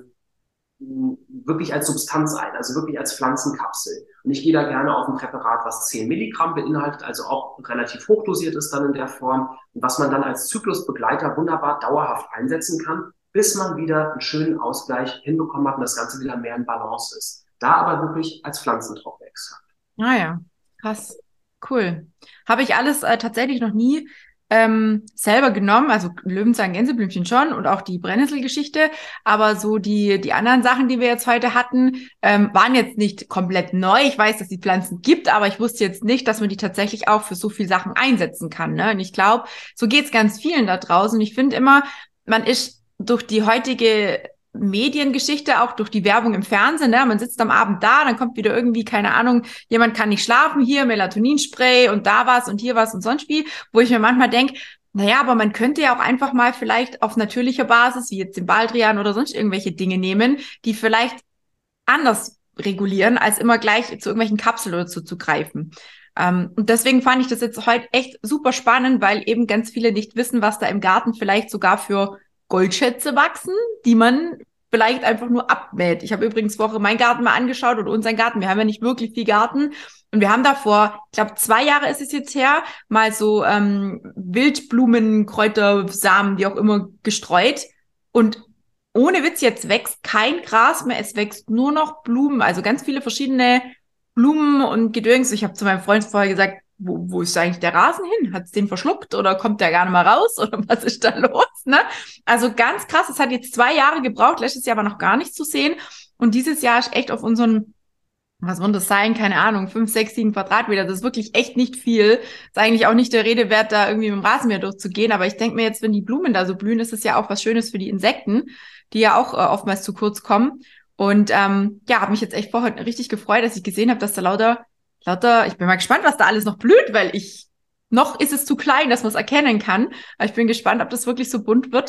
wirklich als Substanz ein, also wirklich als Pflanzenkapsel. Und ich gehe da gerne auf ein Präparat, was zehn Milligramm beinhaltet, also auch relativ hochdosiert ist dann in der Form, und was man dann als Zyklusbegleiter wunderbar dauerhaft einsetzen kann, bis man wieder einen schönen Ausgleich hinbekommen hat und das Ganze wieder mehr in Balance ist. Da aber wirklich als Pflanzentrocknextrakt. Ah ja, krass, cool. Habe ich alles äh, tatsächlich noch nie ähm, selber genommen, also Löwenzahn, Gänseblümchen schon und auch die Brennnesselgeschichte, aber so die die anderen Sachen, die wir jetzt heute hatten, ähm, waren jetzt nicht komplett neu. Ich weiß, dass es die Pflanzen gibt, aber ich wusste jetzt nicht, dass man die tatsächlich auch für so viele Sachen einsetzen kann. Ne? Und ich glaube, so geht's ganz vielen da draußen. Ich finde immer, man ist durch die heutige Mediengeschichte, auch durch die Werbung im Fernsehen, ne? Man sitzt am Abend da, dann kommt wieder irgendwie, keine Ahnung, jemand kann nicht schlafen, hier Melatoninspray und da was und hier was und sonst wie, wo ich mir manchmal denke, naja, aber man könnte ja auch einfach mal vielleicht auf natürlicher Basis, wie jetzt den Baldrian oder sonst irgendwelche Dinge nehmen, die vielleicht anders regulieren, als immer gleich zu irgendwelchen Kapseln oder so zu greifen. Um, und deswegen fand ich das jetzt heute echt super spannend, weil eben ganz viele nicht wissen, was da im Garten vielleicht sogar für Goldschätze wachsen, die man vielleicht einfach nur abmäht. Ich habe übrigens vorher meinen Garten mal angeschaut und unseren Garten. Wir haben ja nicht wirklich viel Garten. Und wir haben davor, ich glaube, zwei Jahre ist es jetzt her, mal so ähm, Wildblumen, Kräuter, Samen, wie auch immer, gestreut. Und ohne Witz, jetzt wächst kein Gras mehr. Es wächst nur noch Blumen. Also ganz viele verschiedene Blumen und Gedöns. Ich habe zu meinem Freund vorher gesagt, Wo, wo ist eigentlich der Rasen hin? Hat es den verschluckt oder kommt der gar nicht mal raus? Oder was ist da los? Ne? Also ganz krass, es hat jetzt zwei Jahre gebraucht, letztes Jahr aber noch gar nicht zu sehen. Und dieses Jahr ist echt auf unseren, was wird das sein? Keine Ahnung, fünf, sechs, sieben Quadratmeter. Das ist wirklich echt nicht viel. Ist eigentlich auch nicht der Rede wert, da irgendwie mit dem Rasenmäher durchzugehen. Aber ich denke mir jetzt, wenn die Blumen da so blühen, ist es ja auch was Schönes für die Insekten, die ja auch äh, oftmals zu kurz kommen. Und ähm, ja, habe mich jetzt echt vorher richtig gefreut, dass ich gesehen habe, dass da lauter Lauter, ich bin mal gespannt, was da alles noch blüht, weil ich, noch ist es zu klein, dass man es erkennen kann. Aber ich bin gespannt, ob das wirklich so bunt wird.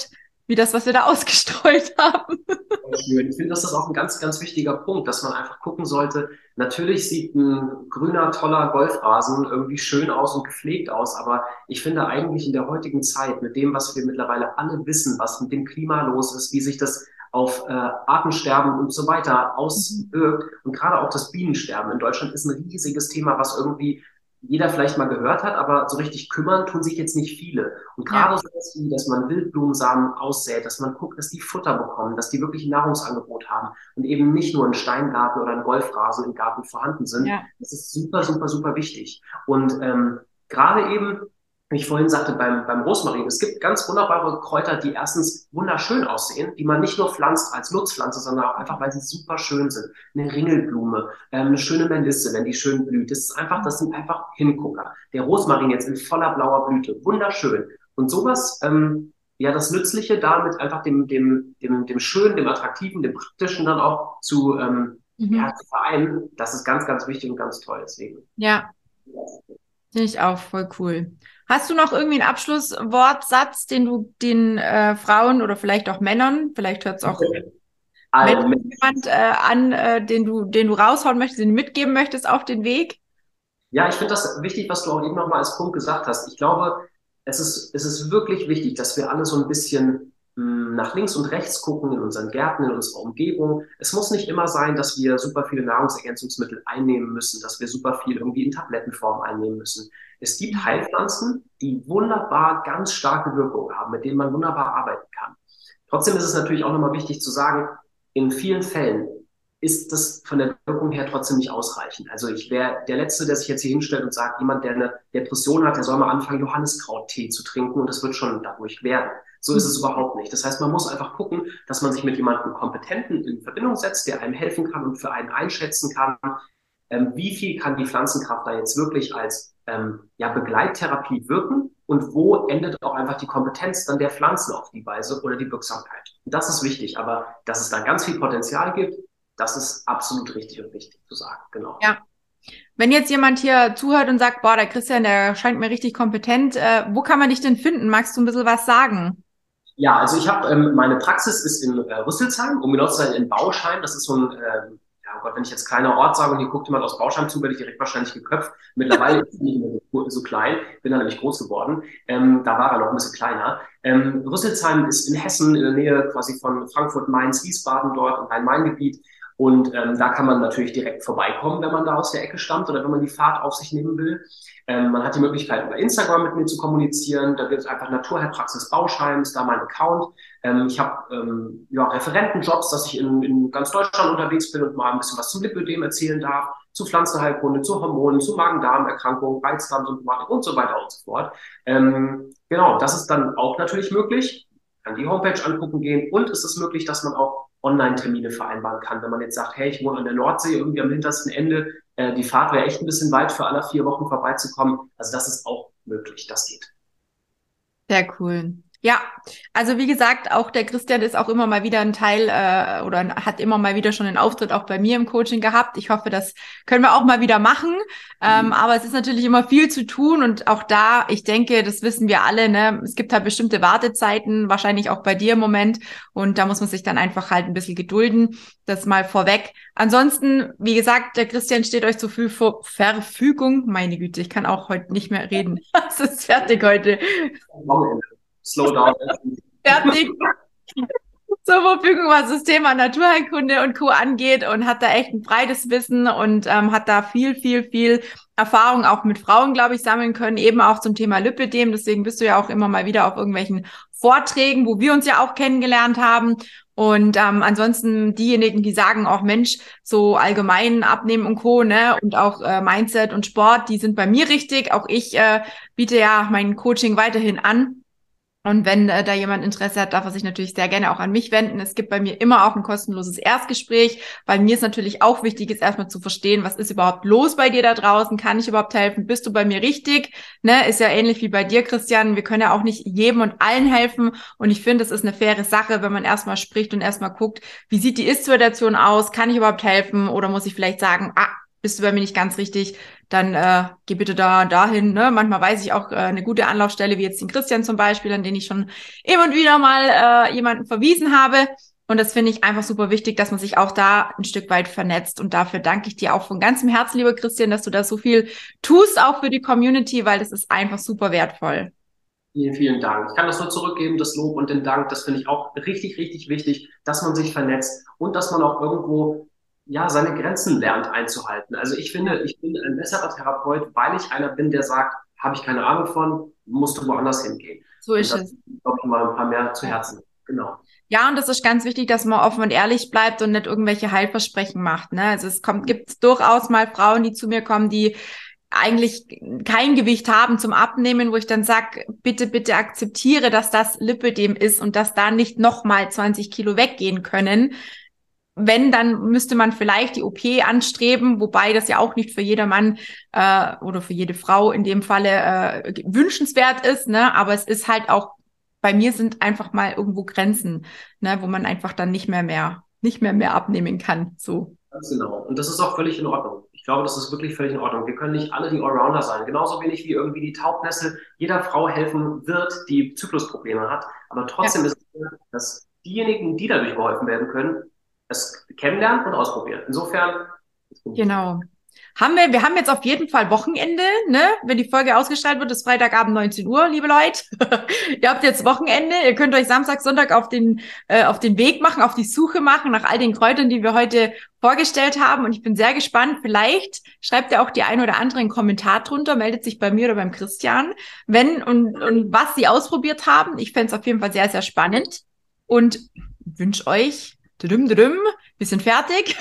wie das, was wir da ausgestreut haben. Schön. Ich finde, das ist auch ein ganz, ganz wichtiger Punkt, dass man einfach gucken sollte. Natürlich sieht ein grüner, toller Golfrasen irgendwie schön aus und gepflegt aus, aber ich finde eigentlich in der heutigen Zeit, mit dem, was wir mittlerweile alle wissen, was mit dem Klima los ist, wie sich das auf äh, Artensterben und so weiter auswirkt und gerade auch das Bienensterben in Deutschland ist ein riesiges Thema, was irgendwie jeder vielleicht mal gehört hat, aber so richtig kümmern tun sich jetzt nicht viele. Und gerade Ja. so etwas wie, dass man Wildblumensamen aussät, dass man guckt, dass die Futter bekommen, dass die wirklich ein Nahrungsangebot haben und eben nicht nur ein Steingarten oder ein Golfrasen im Garten vorhanden sind. Ja. Das ist super, super, super wichtig. Und ähm, gerade eben, wie ich vorhin sagte, beim, beim Rosmarin, es gibt ganz wunderbare Kräuter, die erstens wunderschön aussehen, die man nicht nur pflanzt als Nutzpflanze, sondern auch einfach, weil sie super schön sind. Eine Ringelblume, ähm, eine schöne Melisse, wenn die schön blüht. Das ist einfach, das sind einfach Hingucker. Der Rosmarin jetzt in voller blauer Blüte, wunderschön. Und sowas, ähm, ja, das Nützliche damit einfach dem, dem, dem, dem Schönen, dem Attraktiven, dem Praktischen dann auch zu, ähm, Mhm. ja, zu vereinen, das ist ganz, ganz wichtig und ganz toll. Deswegen. Ja, finde ich auch voll cool. Hast du noch irgendwie einen Abschlusswortsatz, den du den äh, Frauen oder vielleicht auch Männern, vielleicht hört es auch Also, Menschen jemand äh, an, äh, den du, den du raushauen möchtest, den du mitgeben möchtest auf den Weg? ja, ich finde das wichtig, was du auch eben nochmal als Punkt gesagt hast. Ich glaube, es ist, es ist wirklich wichtig, dass wir alle so ein bisschen mh, nach links und rechts gucken in unseren Gärten, in unserer Umgebung. Es muss nicht immer sein, dass wir super viele Nahrungsergänzungsmittel einnehmen müssen, dass wir super viel irgendwie in Tablettenform einnehmen müssen. Es gibt Heilpflanzen, die wunderbar ganz starke Wirkung haben, mit denen man wunderbar arbeiten kann. Trotzdem ist es natürlich auch nochmal wichtig zu sagen, in vielen Fällen ist das von der Wirkung her trotzdem nicht ausreichend. Also ich wäre der Letzte, der sich jetzt hier hinstellt und sagt, jemand, der eine Depression hat, der soll mal anfangen, Johanniskrauttee zu trinken und das wird schon dadurch werden. So ist es überhaupt nicht. Das heißt, man muss einfach gucken, dass man sich mit jemandem Kompetenten in Verbindung setzt, der einem helfen kann und für einen einschätzen kann, ähm, wie viel kann die Pflanzenkraft da jetzt wirklich als ähm, ja, Begleittherapie wirken und wo endet auch einfach die Kompetenz dann der Pflanzen auf die Weise oder die Wirksamkeit. Und das ist wichtig, aber dass es da ganz viel Potenzial gibt, das ist absolut richtig und wichtig zu sagen, genau. Ja. Wenn jetzt jemand hier zuhört und sagt, boah, der Christian, der scheint mir richtig kompetent, äh, wo kann man dich denn finden? Magst du ein bisschen was sagen? Ja, also ich habe, ähm, meine Praxis ist in äh, Rüsselsheim, um genau zu sein, in Bauschein. Das ist so ein, ähm, ja oh Gott, wenn ich jetzt kleiner Ort sage und hier guckt jemand aus Bauschein zu, werde ich direkt wahrscheinlich geköpft. Mittlerweile ist er nicht mehr so, so klein, bin da nämlich groß geworden. Ähm, da war er noch ein bisschen kleiner. Ähm, Rüsselsheim ist in Hessen, in der Nähe quasi von Frankfurt, Mainz, Wiesbaden dort im Rhein-Main-Gebiet. Und ähm, da kann man natürlich direkt vorbeikommen, wenn man da aus der Ecke stammt oder wenn man die Fahrt auf sich nehmen will. Ähm, man hat die Möglichkeit, über Instagram mit mir zu kommunizieren. Da gibt es einfach Naturheilpraxis Bauschein, ist da mein Account. Ähm, ich habe ähm, ja, Referentenjobs, dass ich in, in ganz Deutschland unterwegs bin und mal ein bisschen was zum Lipödem erzählen darf, zu Pflanzenheilkunde, zu Hormonen, zu Magen-Darm-Erkrankungen, Reizdarmsymptomatik und so weiter und so fort. Ähm, genau, das ist dann auch natürlich möglich. Kann die Homepage angucken gehen und es ist möglich, dass man auch Online-Termine vereinbaren kann. Wenn man jetzt sagt, hey, ich wohne an der Nordsee, irgendwie am hintersten Ende, äh, die Fahrt wäre echt ein bisschen weit, für alle vier Wochen vorbeizukommen. Also das ist auch möglich, das geht. Sehr cool. Ja, also wie gesagt, auch der Christian ist auch immer mal wieder ein Teil äh, oder hat immer mal wieder schon einen Auftritt auch bei mir im Coaching gehabt. Ich hoffe, das können wir auch mal wieder machen. Ähm, aber es ist natürlich immer viel zu tun und auch da, ich denke, das wissen wir alle, ne? Es gibt halt bestimmte Wartezeiten, wahrscheinlich auch bei dir im Moment und da muss man sich dann einfach halt ein bisschen gedulden. Das mal vorweg. Ansonsten, wie gesagt, der Christian steht euch zur Verfügung. Meine Güte, ich kann auch heute nicht mehr reden. Es ist fertig heute. Slow down. Fertig. Zur Verfügung, was das Thema Naturheilkunde und Co. angeht und hat da echt ein breites Wissen und ähm, hat da viel, viel, viel Erfahrung auch mit Frauen, glaube ich, sammeln können, eben auch zum Thema Lipödem. Deswegen bist du ja auch immer mal wieder auf irgendwelchen Vorträgen, wo wir uns ja auch kennengelernt haben. Und ähm, ansonsten diejenigen, die sagen, auch Mensch, so allgemein Abnehmen und Co., ne, und auch äh, Mindset und Sport, die sind bei mir richtig. Auch ich äh, biete ja mein Coaching weiterhin an. Und wenn äh, da jemand Interesse hat, darf er sich natürlich sehr gerne auch an mich wenden. Es gibt bei mir immer auch ein kostenloses Erstgespräch, weil mir es natürlich auch wichtig ist, erstmal zu verstehen, was ist überhaupt los bei dir da draußen? Kann ich überhaupt helfen? Bist du bei mir richtig? Ne, ist ja ähnlich wie bei dir, Christian. Wir können ja auch nicht jedem und allen helfen. Und ich finde, es ist eine faire Sache, wenn man erstmal spricht und erstmal guckt, wie sieht die Ist-Situation aus? Kann ich überhaupt helfen? Oder muss ich vielleicht sagen, ah, bist du bei mir nicht ganz richtig, dann äh, geh bitte da dahin. Ne? Manchmal weiß ich auch äh, eine gute Anlaufstelle, wie jetzt den Christian zum Beispiel, an den ich schon immer und wieder mal äh, jemanden verwiesen habe. Und das finde ich einfach super wichtig, dass man sich auch da ein Stück weit vernetzt. Und dafür danke ich dir auch von ganzem Herzen, lieber Christian, dass du da so viel tust, auch für die Community, weil das ist einfach super wertvoll. Vielen, vielen Dank. Ich kann das nur zurückgeben, das Lob und den Dank. Das finde ich auch richtig, richtig wichtig, dass man sich vernetzt und dass man auch irgendwo ja, seine Grenzen lernt einzuhalten. Also ich finde, ich bin ein besserer Therapeut, weil ich einer bin, der sagt, habe ich keine Ahnung von, musst du woanders hingehen. So ist und das, es. glaube ich, mal ein paar mehr zu Herzen. Genau. Ja, und das ist ganz wichtig, dass man offen und ehrlich bleibt und nicht irgendwelche Heilversprechen macht. Ne? Also es kommt, gibt durchaus mal Frauen, die zu mir kommen, die eigentlich kein Gewicht haben zum Abnehmen, wo ich dann sag, bitte, bitte akzeptiere, dass das Lipödem ist und dass da nicht nochmal zwanzig Kilo weggehen können. Wenn, dann müsste man vielleicht die O P anstreben, wobei das ja auch nicht für jedermann äh, oder für jede Frau in dem Falle äh, wünschenswert ist, ne? Aber es ist halt auch, bei mir sind einfach mal irgendwo Grenzen, ne? Wo man einfach dann nicht mehr mehr, nicht mehr mehr abnehmen kann, so. Ganz genau. Und das ist auch völlig in Ordnung. Ich glaube, das ist wirklich völlig in Ordnung. Wir können nicht alle die Allrounder sein. Genauso wenig wie irgendwie die Taubnessel jeder Frau helfen wird, die Zyklusprobleme hat. Aber trotzdem ja. ist es so, dass diejenigen, die dadurch geholfen werden können, es kennenlernen und ausprobieren. Insofern. Genau. Haben wir, wir haben jetzt auf jeden Fall Wochenende, ne? Wenn die Folge ausgestrahlt wird, ist Freitagabend neunzehn Uhr, liebe Leute. Ihr habt jetzt Wochenende. Ihr könnt euch Samstag, Sonntag auf den, äh, auf den Weg machen, auf die Suche machen nach all den Kräutern, die wir heute vorgestellt haben. Und ich bin sehr gespannt. Vielleicht schreibt ihr auch die ein oder andere einen Kommentar drunter, meldet sich bei mir oder beim Christian, wenn und, und was sie ausprobiert haben. Ich fände es auf jeden Fall sehr, sehr spannend und wünsche euch Düm, düm, wir sind fertig.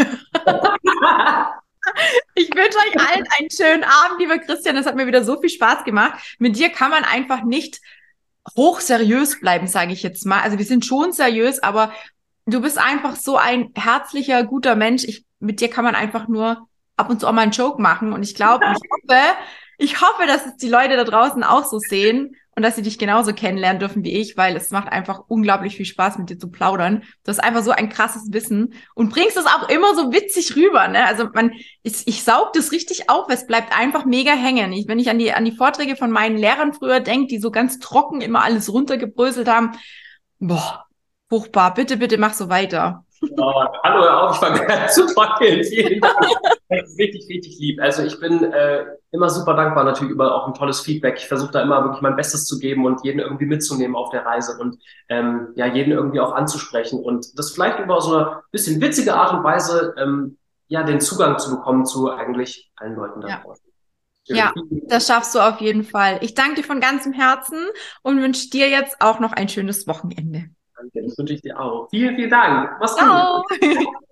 Ich wünsche euch allen einen schönen Abend, lieber Christian. Das hat mir wieder so viel Spaß gemacht. Mit dir kann man einfach nicht hochseriös bleiben, sage ich jetzt mal. Also wir sind schon seriös, aber du bist einfach so ein herzlicher, guter Mensch. Ich, mit dir kann man einfach nur ab und zu auch mal einen Joke machen. Und ich glaube, ich hoffe, ich hoffe, dass es die Leute da draußen auch so sehen und dass sie dich genauso kennenlernen dürfen wie ich, weil es macht einfach unglaublich viel Spaß, mit dir zu plaudern. Du hast einfach so ein krasses Wissen und bringst es auch immer so witzig rüber, ne? Also man, ich, ich saug das richtig auf, es bleibt einfach mega hängen. Ich, wenn ich an die, an die Vorträge von meinen Lehrern früher denke, die so ganz trocken immer alles runtergebröselt haben, boah, furchtbar. Bitte, bitte mach so weiter. Oh, hallo, hör auf, ich fange an zu trotteln. Vielen Dank. Das ist richtig, richtig lieb. Also ich bin äh, immer super dankbar natürlich über auch ein tolles Feedback. Ich versuche da immer wirklich mein Bestes zu geben und jeden irgendwie mitzunehmen auf der Reise und ähm, ja, jeden irgendwie auch anzusprechen und das vielleicht über so eine bisschen witzige Art und Weise ähm, ja, den Zugang zu bekommen zu eigentlich allen Leuten da draußen. Ja, das schaffst du auf jeden Fall. Ich danke dir von ganzem Herzen und wünsche dir jetzt auch noch ein schönes Wochenende. Danke, das wünsche ich dir auch. Vielen, vielen Dank. Mach's gut. Ciao.